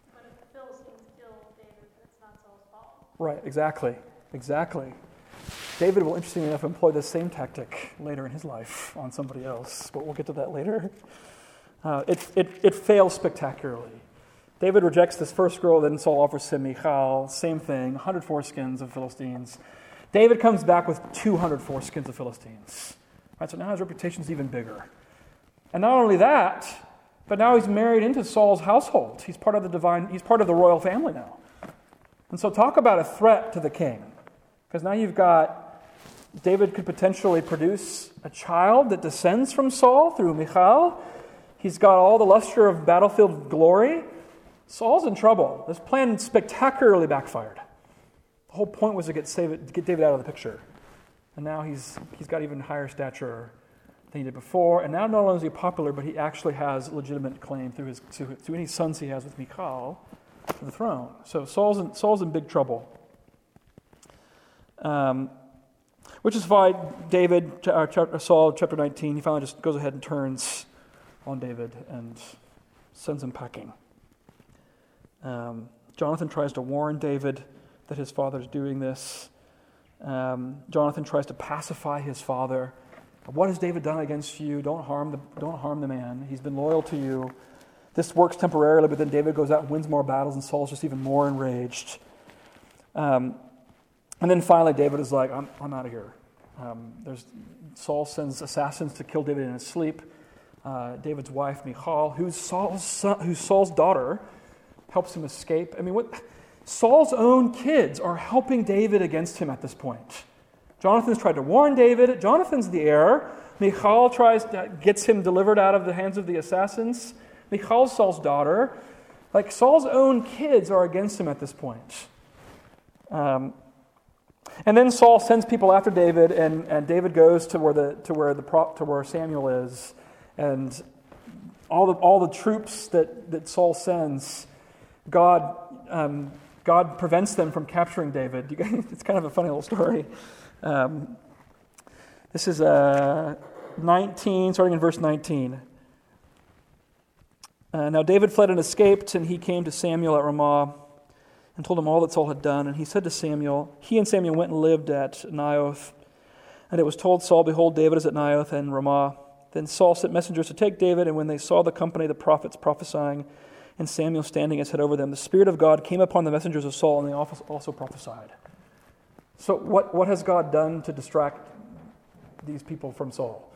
Right, exactly, exactly. David will, interestingly enough, employ the same tactic later in his life on somebody else, but we'll get to that later. Uh, it, it, it fails spectacularly. David rejects this first girl, then Saul offers him Michal, same thing, one hundred foreskins of Philistines. David comes back with two hundred foreskins of Philistines. Right, so now his reputation is even bigger. And not only that, but now he's married into Saul's household. He's part of the divine, he's part of the royal family now. And so talk about a threat to the king. Because now you've got, David could potentially produce a child that descends from Saul through Michal. He's got all the luster of battlefield glory. Saul's in trouble. This plan spectacularly backfired. The whole point was to get, save it, to get David out of the picture. And now he's he's got even higher stature than he did before. And now not only is he popular, but he actually has legitimate claim through his to, to any sons he has with Michal to the throne. So Saul's in, Saul's in big trouble. Um, which is why David, uh, chapter, Saul, chapter nineteen, he finally just goes ahead and turns on David and sends him packing. Um, Jonathan tries to warn David that his father's doing this. Um, Jonathan tries to pacify his father. What has David done against you? Don't harm the don't harm the man. He's been loyal to you. This works temporarily, but then David goes out and wins more battles, and Saul's just even more enraged. Um, and then finally, David is like, I'm, I'm out of here. Um, there's, Saul sends assassins to kill David in his sleep. Uh, David's wife, Michal, who's Saul's, son, who's Saul's daughter, helps him escape. I mean, what? Saul's own kids are helping David against him at this point. Jonathan's tried to warn David. Jonathan's the heir. Michal tries to, gets him delivered out of the hands of the assassins. Michal's Saul's daughter. Like, Saul's own kids are against him at this point. Um, and then Saul sends people after David, and, and David goes to where the to where the to where Samuel is, and all the all the troops that, that Saul sends, God um, God prevents them from capturing David. You guys, it's kind of a funny little story. Um, this is uh, nineteen, starting in verse nineteen. Uh, now David fled and escaped, and he came to Samuel at Ramah and told him all that Saul had done. And he said to Samuel, he and Samuel went and lived at Naioth. And it was told Saul, behold, David is at Naioth and Ramah. Then Saul sent messengers to take David, and when they saw the company of the prophets prophesying, and Samuel standing his head over them, the Spirit of God came upon the messengers of Saul, and they also prophesied. So what, what has God done to distract these people from Saul?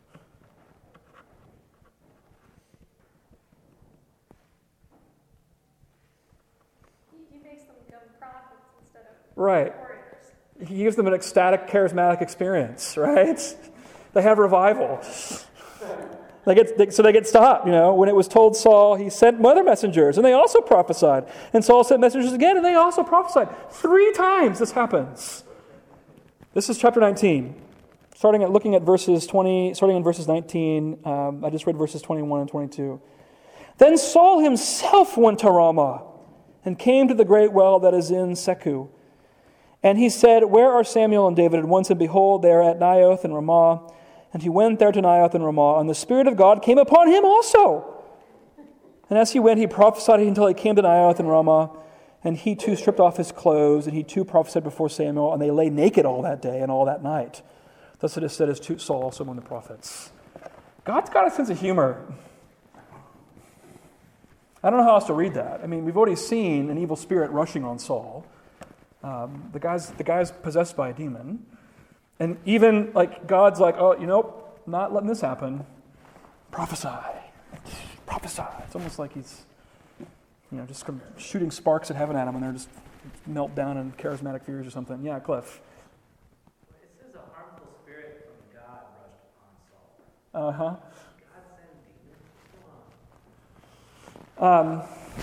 He, he makes them become prophets instead of Right. warriors. He gives them an ecstatic, charismatic experience, right? They have revival. They get, they, so they get stopped, you know. When it was told Saul, he sent other messengers, and they also prophesied. And Saul sent messengers again, and they also prophesied. Three times this happens. This is chapter nineteen. Starting at looking at verses twenty, starting in verses nineteen, um, I just read verses twenty-one and twenty-two. Then Saul himself went to Ramah, and came to the great well that is in Secu. And he said, where are Samuel and David? And one said, behold, they are at Naioth and Ramah. And he went there to Naioth and Ramah, and the Spirit of God came upon him also. And as he went, he prophesied until he came to Naioth and Ramah. And he too stripped off his clothes, and he too prophesied before Samuel, and they lay naked all that day and all that night. Thus it is said as to Saul, also among the prophets. God's got a sense of humor. I don't know how else to read that. I mean, we've already seen an evil spirit rushing on Saul. Um, the guy's the guy's possessed by a demon. And even, like, God's like, oh, you know, not letting this happen. Prophesy. Prophesy. It's almost like he's, you know, just shooting sparks at heaven at him, and they're just melt down in charismatic furies or something. Yeah, Cliff. It says a harmful spirit from God rushed upon Saul. Uh-huh. God send demons? Come on. Um,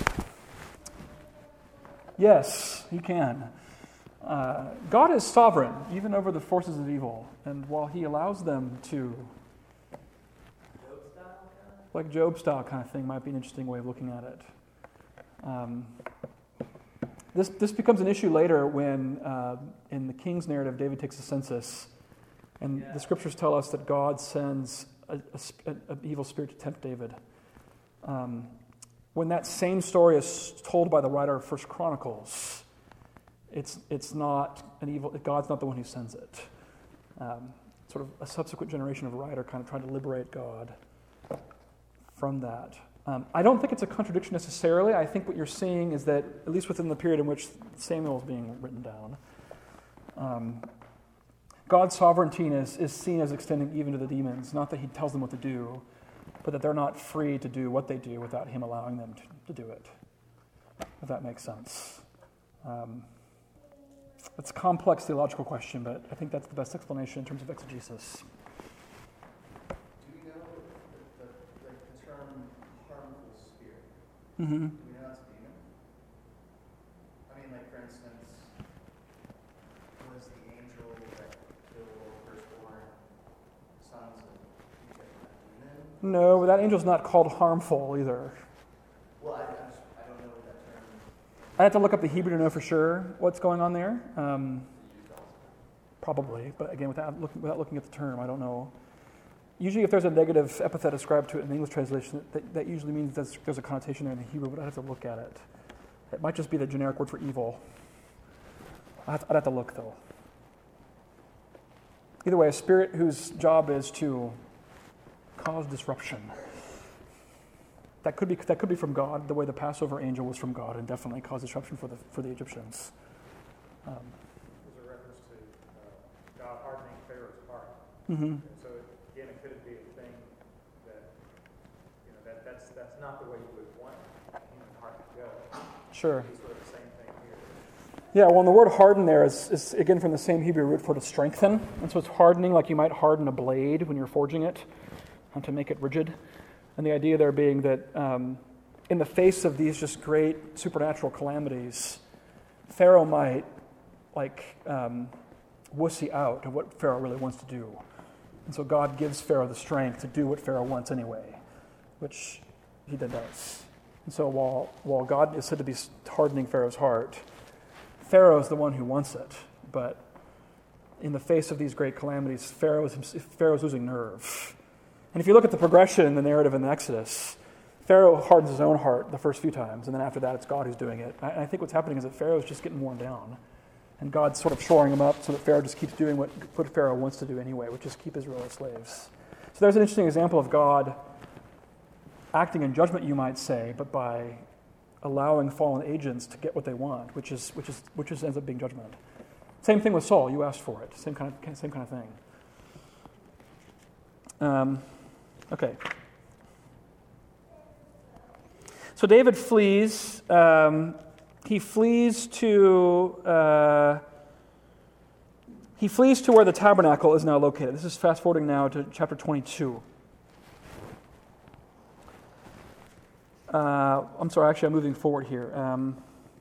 yes, he can. Uh, God is sovereign, even over the forces of evil. And while he allows them to, Job style kind of? like Job style kind of thing, might be an interesting way of looking at it. Um, this this becomes an issue later when, uh, in the king's narrative, David takes a census. And Yeah. the scriptures tell us that God sends an evil spirit to tempt David. Um, when that same story is told by the writer of First Chronicles, It's it's not an evil. God's not the one who sends it. Um, sort of a subsequent generation of writer kind of trying to liberate God from that. Um, I don't think it's a contradiction necessarily. I think what you're seeing is that, at least within the period in which Samuel is being written down, um, God's sovereignty is, is seen as extending even to the demons. Not that he tells them what to do, but that they're not free to do what they do without him allowing them to, to do it. If that makes sense. Um, It's a complex theological question, but I think that's the best explanation in terms of exegesis. Do we know the, the, like the term harmful spirit? Mm-hmm. Do we know that's a demon? I mean, like, for instance, was the angel that killed all the firstborn sons of Egypt a demon? No, but that angel's not called harmful either. Well, I, I'm just, I don't know what that term I have to look up the Hebrew to know for sure what's going on there. Um, probably, but again, without looking, without looking at the term, I don't know. Usually if there's a negative epithet ascribed to it in the English translation, that, that usually means there's, there's a connotation there in the Hebrew, but I'd have to look at it. It might just be the generic word for evil. I'd have, I'd have to look, though. Either way, a spirit whose job is to cause disruption. That could be that could be from God, the way the Passover angel was from God, and definitely caused disruption for the for the Egyptians. Um, There's a reference to uh, God hardening Pharaoh's heart. mm-hmm. And so, again, it could be a thing that, you know, that, that's that's not the way you would want a human heart to go. Sure. It's sort of the same thing here. Yeah, well, and the word harden there is, is, again, from the same Hebrew root for to strengthen. And so it's hardening like you might harden a blade when you're forging it, and to make it rigid. And the idea there being that um, in the face of these just great supernatural calamities, Pharaoh might, like, um, wussy out of what Pharaoh really wants to do. And so God gives Pharaoh the strength to do what Pharaoh wants anyway, which he then does. And so while, while God is said to be hardening Pharaoh's heart, Pharaoh's the one who wants it. But in the face of these great calamities, Pharaoh is, Pharaoh's losing nerve. And if you look at the progression in the narrative in the Exodus, Pharaoh hardens his own heart the first few times, and then after that, it's God who's doing it. I, I think what's happening is that Pharaoh's just getting worn down, and God's sort of shoring him up so that Pharaoh just keeps doing what, what Pharaoh wants to do anyway, which is keep Israel as slaves. So there's an interesting example of God acting in judgment, you might say, but by allowing fallen agents to get what they want, which is which is which is ends up being judgment. Same thing with Saul. You asked for it. Same kind of same kind of thing. Um, okay. So David flees. Um, he flees to uh, he flees to where the tabernacle is now located. This is fast forwarding now to chapter twenty-two. Uh, I'm sorry, actually, I'm moving forward here. Um,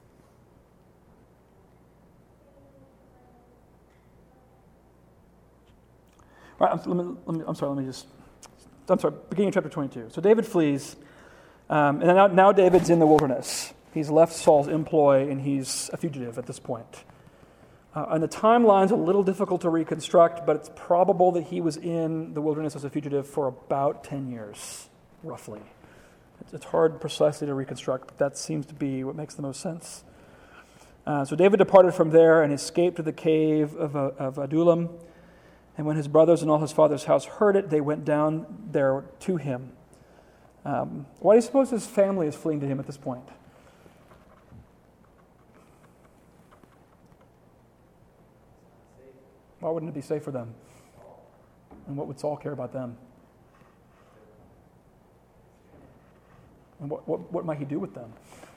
all right, I'm, let me, let me, I'm sorry, let me just, I'm sorry, beginning of chapter twenty-two. So David flees, um, and now, now David's in the wilderness. He's left Saul's employ, and he's a fugitive at this point. Uh, and the timeline's a little difficult to reconstruct, but it's probable that he was in the wilderness as a fugitive for about ten years, roughly. It's hard precisely to reconstruct, but that seems to be what makes the most sense. Uh, so David departed from there and escaped to the cave of, uh, of Adullam. And when his brothers and all his father's house heard it, they went down there to him. Um, why do you suppose his family is fleeing to him at this point? Why wouldn't it be safe for them? And what would Saul care about them? And what, what, what might he do with them?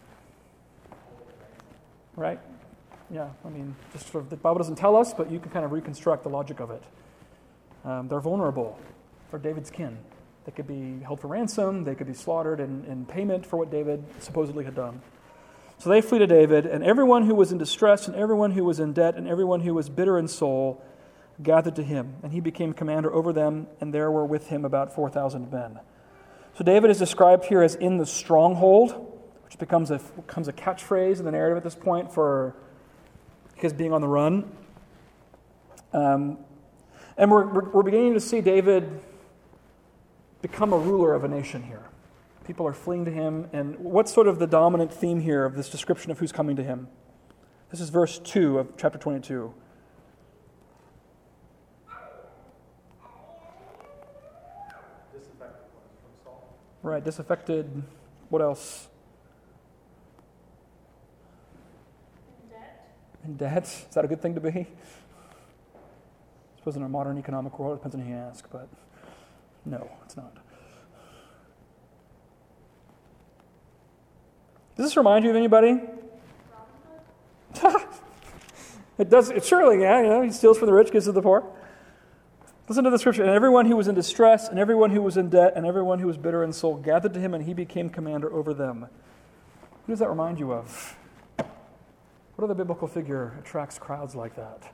Right? Yeah, I mean, just sort of, the Bible doesn't tell us, but you can kind of reconstruct the logic of it. Um, they're vulnerable. They're David's kin. They could be held for ransom. They could be slaughtered in, in payment for what David supposedly had done. So they flee to David, and everyone who was in distress, and everyone who was in debt, and everyone who was bitter in soul gathered to him. And he became commander over them, and there were with him about four thousand men. So David is described here as in the stronghold, which becomes a, becomes a catchphrase in the narrative at this point for his being on the run. Um, and we're, we're, we're beginning to see David become a ruler of a nation here. People are fleeing to him. And what's sort of the dominant theme here of this description of who's coming to him? This is verse two of chapter twenty-two. Right, disaffected. What else? In debt. In debt. Is that a good thing to be? I suppose in a modern economic world, it depends on who you ask, but no, it's not. Does this remind you of anybody? It does. It surely, yeah. You know, he steals from the rich, gives to the poor. Listen to the scripture. And everyone who was in distress, and everyone who was in debt, and everyone who was bitter in soul gathered to him, and he became commander over them. Who does that remind you of? What other biblical figure attracts crowds like that?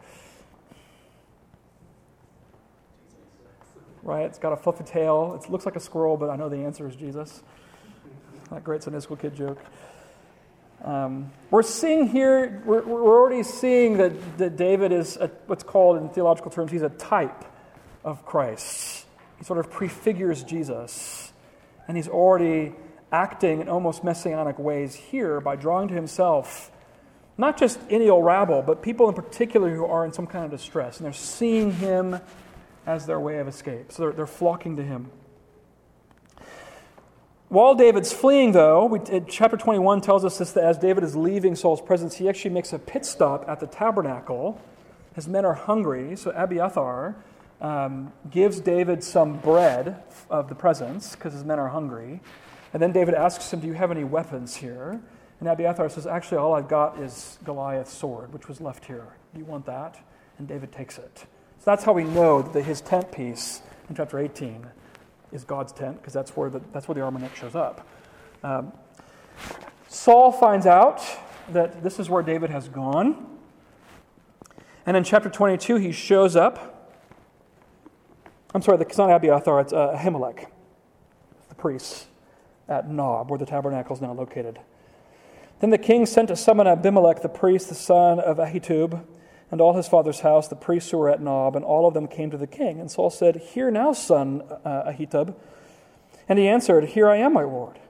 Right? It's got a fluffy tail. It looks like a squirrel, but I know the answer is Jesus. That great Sunday school kid joke. Um, we're seeing here, we're, we're already seeing that, that David is a, what's called in theological terms, he's a type of Christ. He sort of prefigures Jesus. And he's already acting in almost messianic ways here by drawing to himself not just any old rabble, but people in particular who are in some kind of distress. And they're seeing him as their way of escape. So they're, they're flocking to him. While David's fleeing, though, we, chapter twenty-one tells us this, that as David is leaving Saul's presence, he actually makes a pit stop at the tabernacle. His men are hungry, so Abiathar um, gives David some bread of the presence because his men are hungry. And then David asks him, do you have any weapons here? And Abiathar says, actually, all I've got is Goliath's sword, which was left here. Do you want that? And David takes it. So that's how we know that his tent piece in chapter eighteen is God's tent, because that's where the that's where the armor neck shows up. Um, Saul finds out that this is where David has gone. And in chapter twenty-two, he shows up. I'm sorry, it's not Abiathar, it's uh, Ahimelech, the priest at Nob, where the tabernacle is now located. Then the king sent to summon Abimelech, the priest, the son of Ahitub, and all his father's house, the priests who were at Nob, and all of them came to the king. And Saul said, hear now, son uh, Ahitub. And he answered, here I am, my lord.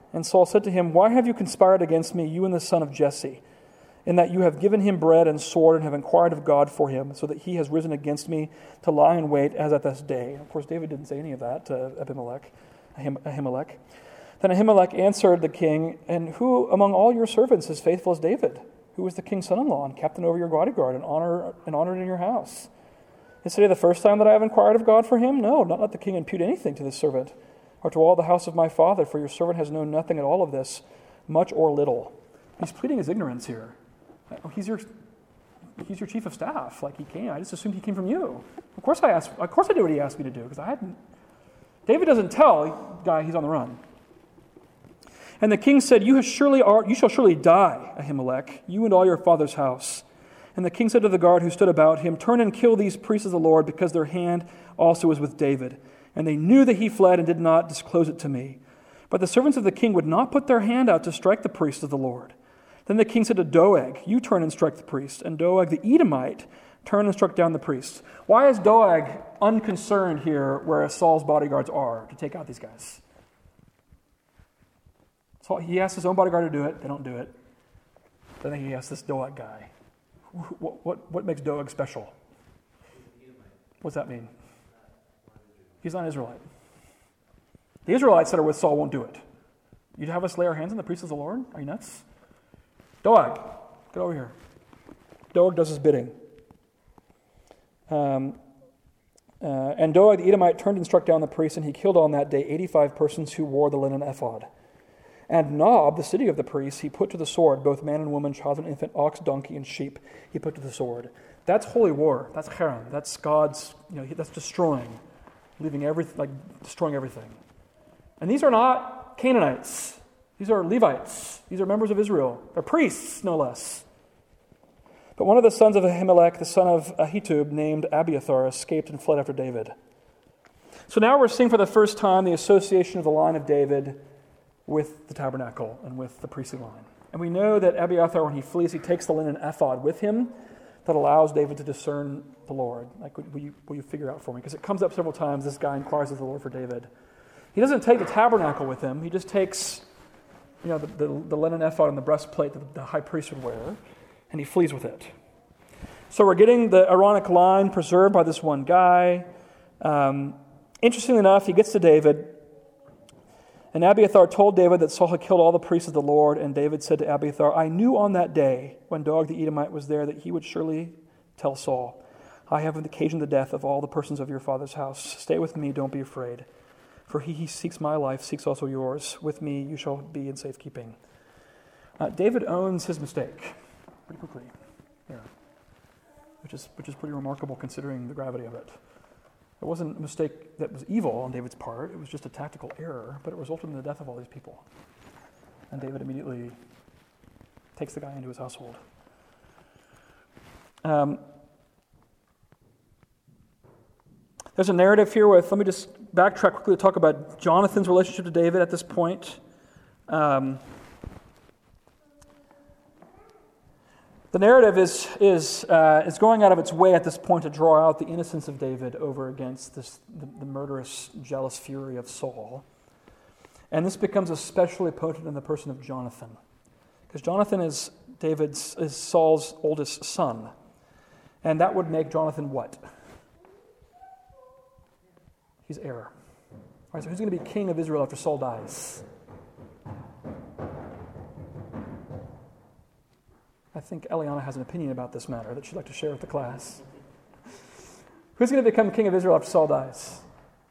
And Saul said to him, Why have you conspired against me, you and the son of Jesse, in that you have given him bread and sword and have inquired of God for him, so that he has risen against me to lie in wait as at this day? Of course, David didn't say any of that to Abimelech, Ahim- Ahimelech. Then Ahimelech answered the king, And who among all your servants is faithful as David, who is the king's son-in-law and captain over your bodyguard and honor and honored in your house? Is today the first time that I have inquired of God for him? No, not let the king impute anything to this servant, or to all the house of my father, for your servant has known nothing at all of this, much or little. He's pleading his ignorance here. He's your, he's your chief of staff. Like he came, I just assumed he came from you. Of course I asked. Of course I did what he asked me to do because I hadn't. David doesn't tell guy he's on the run. And the king said, "You have surely are. You shall surely die, Ahimelech, you and all your father's house." And the king said to the guard who stood about him, "Turn and kill these priests of the Lord, because their hand also is with David." And they knew that he fled and did not disclose it to me. But the servants of the king would not put their hand out to strike the priests of the Lord. Then the king said to Doeg, "You turn and strike the priest." And Doeg the Edomite turned and struck down the priests. Why is Doeg unconcerned here where Saul's bodyguards are to take out these guys? So he asked his own bodyguard to do it. They don't do it. Then he asks this Doeg guy. What, what, what makes Doeg special? What's that mean? He's not an Israelite. The Israelites that are with Saul won't do it. You'd have us lay our hands on the priests of the Lord? Are you nuts? Doeg, get over here. Doeg does his bidding. Um, uh, and Doeg the Edomite turned and struck down the priests, and he killed on that day eighty-five persons who wore the linen ephod. And Nob, the city of the priests, he put to the sword, both man and woman, child and infant, ox, donkey, and sheep, he put to the sword. That's holy war. That's Haran. That's God's, you know, that's destroying, leaving everything, like destroying everything. And these are not Canaanites. These are Levites. These are members of Israel. They're priests, no less. But one of the sons of Ahimelech, the son of Ahitub, named Abiathar, escaped and fled after David. So now we're seeing for the first time the association of the line of David with the tabernacle and with the priestly line. And we know that Abiathar, when he flees, he takes the linen ephod with him that allows David to discern the Lord. Like, will you, will you figure out for me? Because it comes up several times, this guy inquires of the Lord for David. He doesn't take the tabernacle with him. He just takes, you know, the, the, the linen ephod and the breastplate that the high priest would wear, and he flees with it. So we're getting the Aaronic line preserved by this one guy. Um, interestingly enough, he gets to David, and Abiathar told David that Saul had killed all the priests of the Lord, and David said to Abiathar, "I knew on that day, when Doeg the Edomite was there, that he would surely tell Saul, 'I have occasioned the death of all the persons of your father's house. Stay with me, don't be afraid. For he, he seeks my life, seeks also yours. With me you shall be in safekeeping.'" Uh, David owns his mistake pretty quickly here, which is, which is pretty remarkable considering the gravity of it. It wasn't a mistake that was evil on David's part. It was just a tactical error, but it resulted in the death of all these people. And David immediately takes the guy into his household. Um, there's a narrative here with, let me just backtrack quickly to talk about Jonathan's relationship to David at this point. Um, The narrative is is uh, is going out of its way at this point to draw out the innocence of David over against this the, the murderous, jealous fury of Saul. And this becomes especially potent in the person of Jonathan, because Jonathan is David's is Saul's oldest son, and that would make Jonathan what? He's heir. All right, so who's going to be king of Israel after Saul dies? I think Eliana has an opinion about this matter that she'd like to share with the class. Who's going to become king of Israel after Saul dies?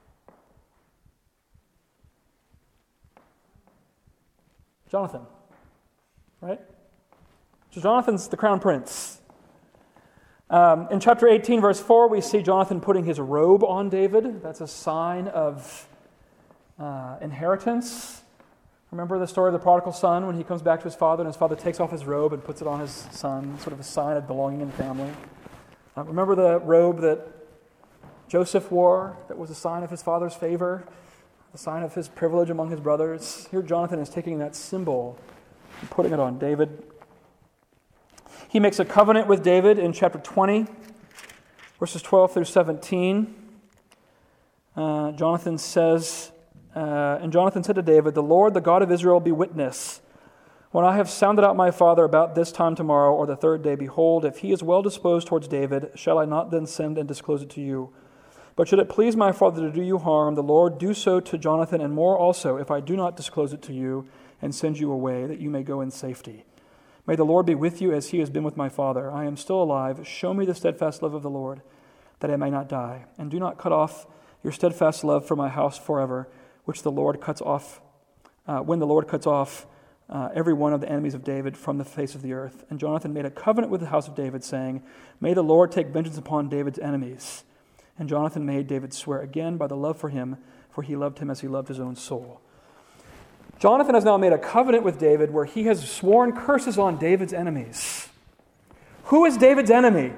Jonathan, right? So Jonathan's the crown prince. Um, in chapter eighteen, verse four, we see Jonathan putting his robe on David. That's a sign of uh, inheritance. Remember the story of the prodigal son when he comes back to his father and his father takes off his robe and puts it on his son, sort of a sign of belonging in the family. Uh, remember the robe that Joseph wore that was a sign of his father's favor, a sign of his privilege among his brothers? Here Jonathan is taking that symbol and putting it on David. He makes a covenant with David in chapter twenty, verses twelve through seventeen. Uh, Jonathan says Uh, and Jonathan said to David, "The Lord, the God of Israel, be witness. When I have sounded out my father about this time tomorrow or the third day, behold, if he is well disposed towards David, shall I not then send and disclose it to you? But should it please my father to do you harm, the Lord do so to Jonathan, and more also, if I do not disclose it to you and send you away, that you may go in safety. May the Lord be with you as he has been with my father. I am still alive. Show me the steadfast love of the Lord, that I may not die. And do not cut off your steadfast love for my house forever, which the Lord cuts off, uh, when the Lord cuts off uh, every one of the enemies of David from the face of the earth." And Jonathan made a covenant with the house of David, saying, "May the Lord take vengeance upon David's enemies." And Jonathan made David swear again by the love for him, for he loved him as he loved his own soul. Jonathan has now made a covenant with David where he has sworn curses on David's enemies. Who is David's enemy?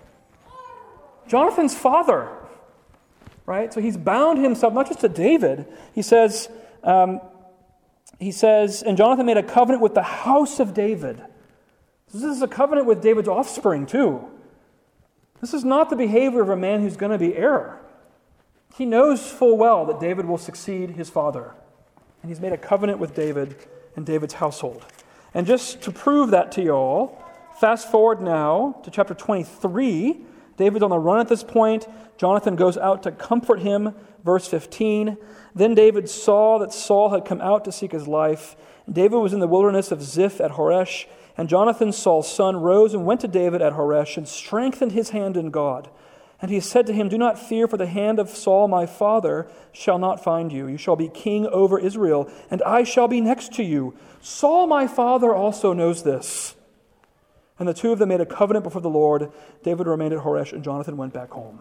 Jonathan's father. Right? So he's bound himself not just to David. He says, um, he says, and Jonathan made a covenant with the house of David. This is a covenant with David's offspring too. This is not the behavior of a man who's going to be heir. He knows full well that David will succeed his father. And he's made a covenant with David and David's household. And just to prove that to you all, fast forward now to chapter twenty-three. David's on the run at this point. Jonathan goes out to comfort him. Verse fifteen. Then David saw that Saul had come out to seek his life. David was in the wilderness of Ziph at Horesh. And Jonathan, Saul's son, rose and went to David at Horesh and strengthened his hand in God. And he said to him, "Do not fear, for the hand of Saul my father shall not find you. You shall be king over Israel, and I shall be next to you. Saul my father also knows this." And the two of them made a covenant before the Lord. David remained at Horesh, and Jonathan went back home.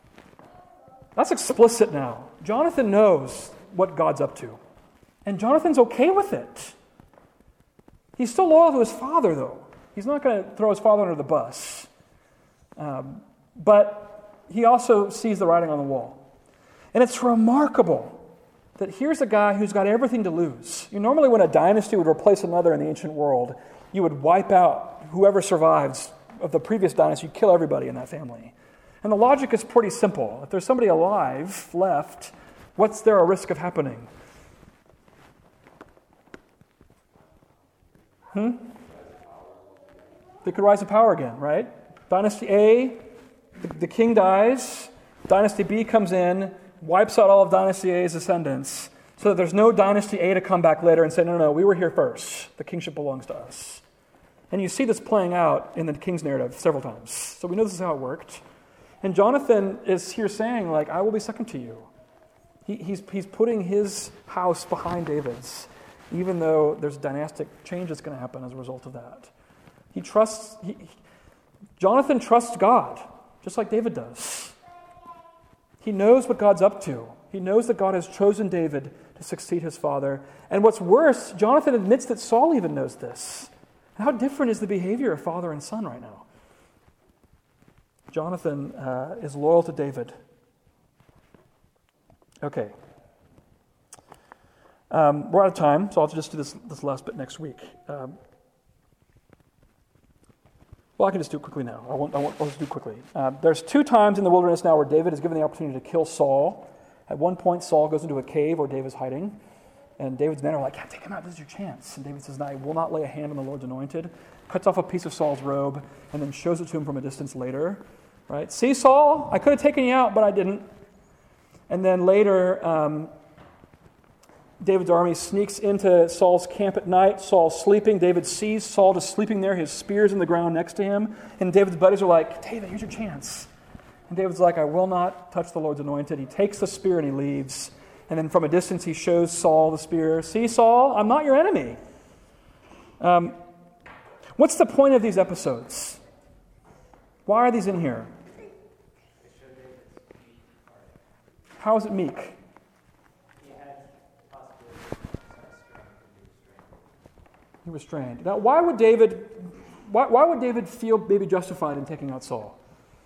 That's explicit now. Jonathan knows what God's up to. And Jonathan's okay with it. He's still loyal to his father, though. He's not going to throw his father under the bus. Um, but he also sees the writing on the wall. And it's remarkable that here's a guy who's got everything to lose. You normally, when a dynasty would replace another in the ancient world, you would wipe out whoever survives of the previous dynasty. You kill everybody in that family. And the logic is pretty simple. If there's somebody alive left, what's there a risk of happening? Hmm? They could rise to power again, right? Dynasty A, the, the king dies. Dynasty B comes in, wipes out all of Dynasty A's descendants, so that there's no Dynasty A to come back later and say, no, no, no, we were here first. The kingship belongs to us. And you see this playing out in the king's narrative several times. So we know this is how it worked. And Jonathan is here saying, like, I will be second to you. He, he's, he's putting his house behind David's, even though there's dynastic change that's going to happen as a result of that. He trusts, he, he, Jonathan trusts God, just like David does. He knows what God's up to. He knows that God has chosen David to succeed his father. And what's worse, Jonathan admits that Saul even knows this. How different is the behavior of father and son right now? Jonathan uh, is loyal to David. Okay. Um, we're out of time, so I'll just do this, this last bit next week. Um, well, I can just do it quickly now. I won't, I won't, I'll just do it quickly. Uh, there's two times in the wilderness now where David is given the opportunity to kill Saul. At one point, Saul goes into a cave where David's hiding. And David's men are like, yeah, take him out, this is your chance. And David says, I will not lay a hand on the Lord's anointed. Cuts off a piece of Saul's robe and then shows it to him from a distance later. Right? See, Saul, I could have taken you out, but I didn't. And then later, um, David's army sneaks into Saul's camp at night. Saul's sleeping. David sees Saul just sleeping there. His spear's in the ground next to him. And David's buddies are like, David, here's your chance. And David's like, I will not touch the Lord's anointed. He takes the spear and he leaves. And then from a distance, he shows Saul the spear. See, Saul, I'm not your enemy. Um, what's the point of these episodes? Why are these in here? How is it meek? He was restrained. Now, why would David? Why, why would David feel maybe justified in taking out Saul?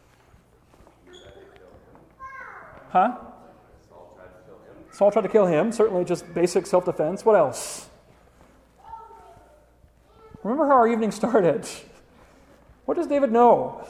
Huh? Saul tried to kill him. Certainly, just basic self-defense. What else? Remember how our evening started. What does David know?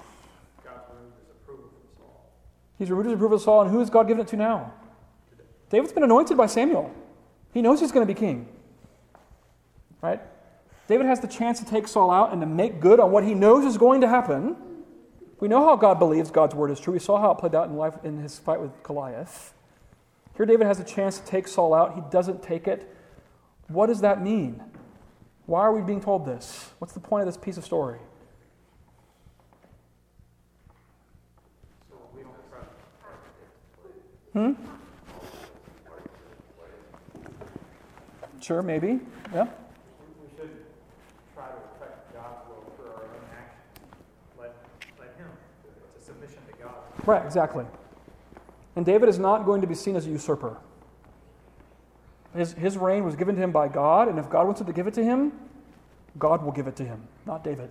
God's removed his approval from Saul. He's removed his approval of Saul, and who has God given it to now? David's been anointed by Samuel. He knows he's going to be king. Right? David has the chance to take Saul out and to make good on what he knows is going to happen. We know how God believes God's word is true. We saw how it played out in life in his fight with Goliath. Here David has a chance to take Saul out. He doesn't take it. What does that mean? Why are we being told this? What's the point of this piece of story? So we don't trust. Hmm? Sure, maybe. Yeah. We shouldn't try to affect God's will through our own actions. Let, let him. It's a submission to God. Right, exactly. And David is not going to be seen as a usurper. His, his reign was given to him by God, and if God wants to give it to him, God will give it to him, not David.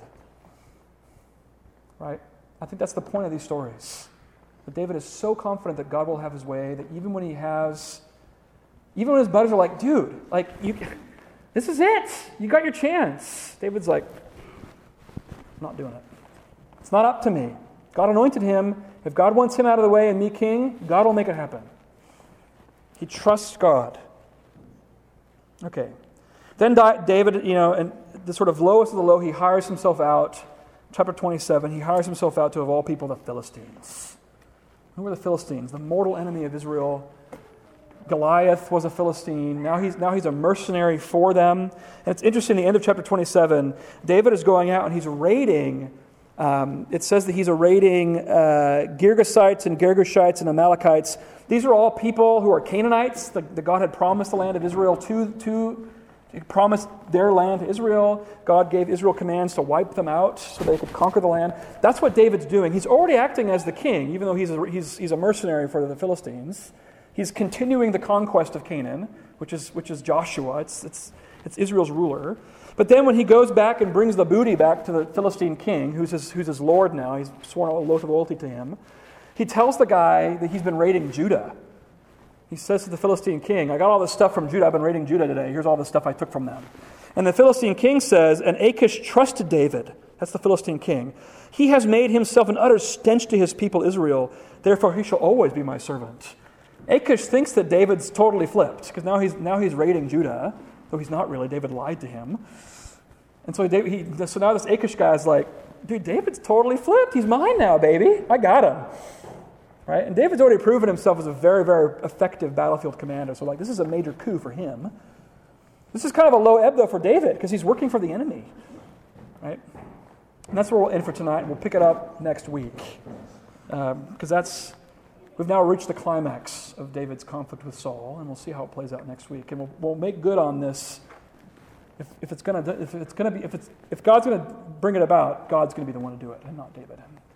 Right? I think that's the point of these stories. That David is so confident that God will have his way, that even when he has, even when his buddies are like, dude, like, you, this is it. You got your chance. David's like, I'm not doing it. It's not up to me. God anointed him. If God wants him out of the way and me king, God will make it happen. He trusts God. Okay. Then David, you know, and the sort of lowest of the low, he hires himself out. Chapter twenty-seven, he hires himself out to, of all people, the Philistines. Who were the Philistines? The mortal enemy of Israel. Goliath was a Philistine. Now he's, now he's a mercenary for them. And it's interesting, the end of chapter twenty-seven, David is going out and he's raiding. Um, it says that he's raiding uh, Girgashites and Girgashites and Amalekites. These are all people who are Canaanites. The, the God had promised the land of Israel to, to He promised their land to Israel. God gave Israel commands to wipe them out so they could conquer the land. That's what David's doing. He's already acting as the king, even though he's a, he's, he's a mercenary for the Philistines. He's continuing the conquest of Canaan, which is which is Joshua. It's it's it's Israel's ruler. But then when he goes back and brings the booty back to the Philistine king, who's his, who's his lord now, he's sworn an oath of loyalty to him, he tells the guy that he's been raiding Judah. He says to the Philistine king, I got all this stuff from Judah. I've been raiding Judah today. Here's all the stuff I took from them. And the Philistine king says, and Achish trusted David. That's the Philistine king. He has made himself an utter stench to his people Israel. Therefore he shall always be my servant. Achish thinks that David's totally flipped, because now he's now he's raiding Judah, though he's not really. David lied to him. And so, David, he, so now this Achish guy's like, dude, David's totally flipped. He's mine now, baby. I got him. Right? And David's already proven himself as a very, very effective battlefield commander. So like, this is a major coup for him. This is kind of a low ebb, though, for David, because he's working for the enemy. Right? And that's where we'll end for tonight. We'll pick it up next week. Because um, that's, we've now reached the climax of David's conflict with Saul, and we'll see how it plays out next week. And we'll, we'll make good on this. If, if it's gonna, if it's gonna be, if it's, if God's gonna bring it about, God's gonna be the one to do it, and not David.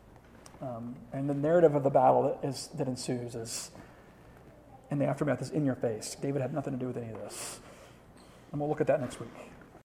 Um, and the narrative of the battle that, is, that ensues is, in the aftermath, is in your face. David had nothing to do with any of this. And we'll look at that next week.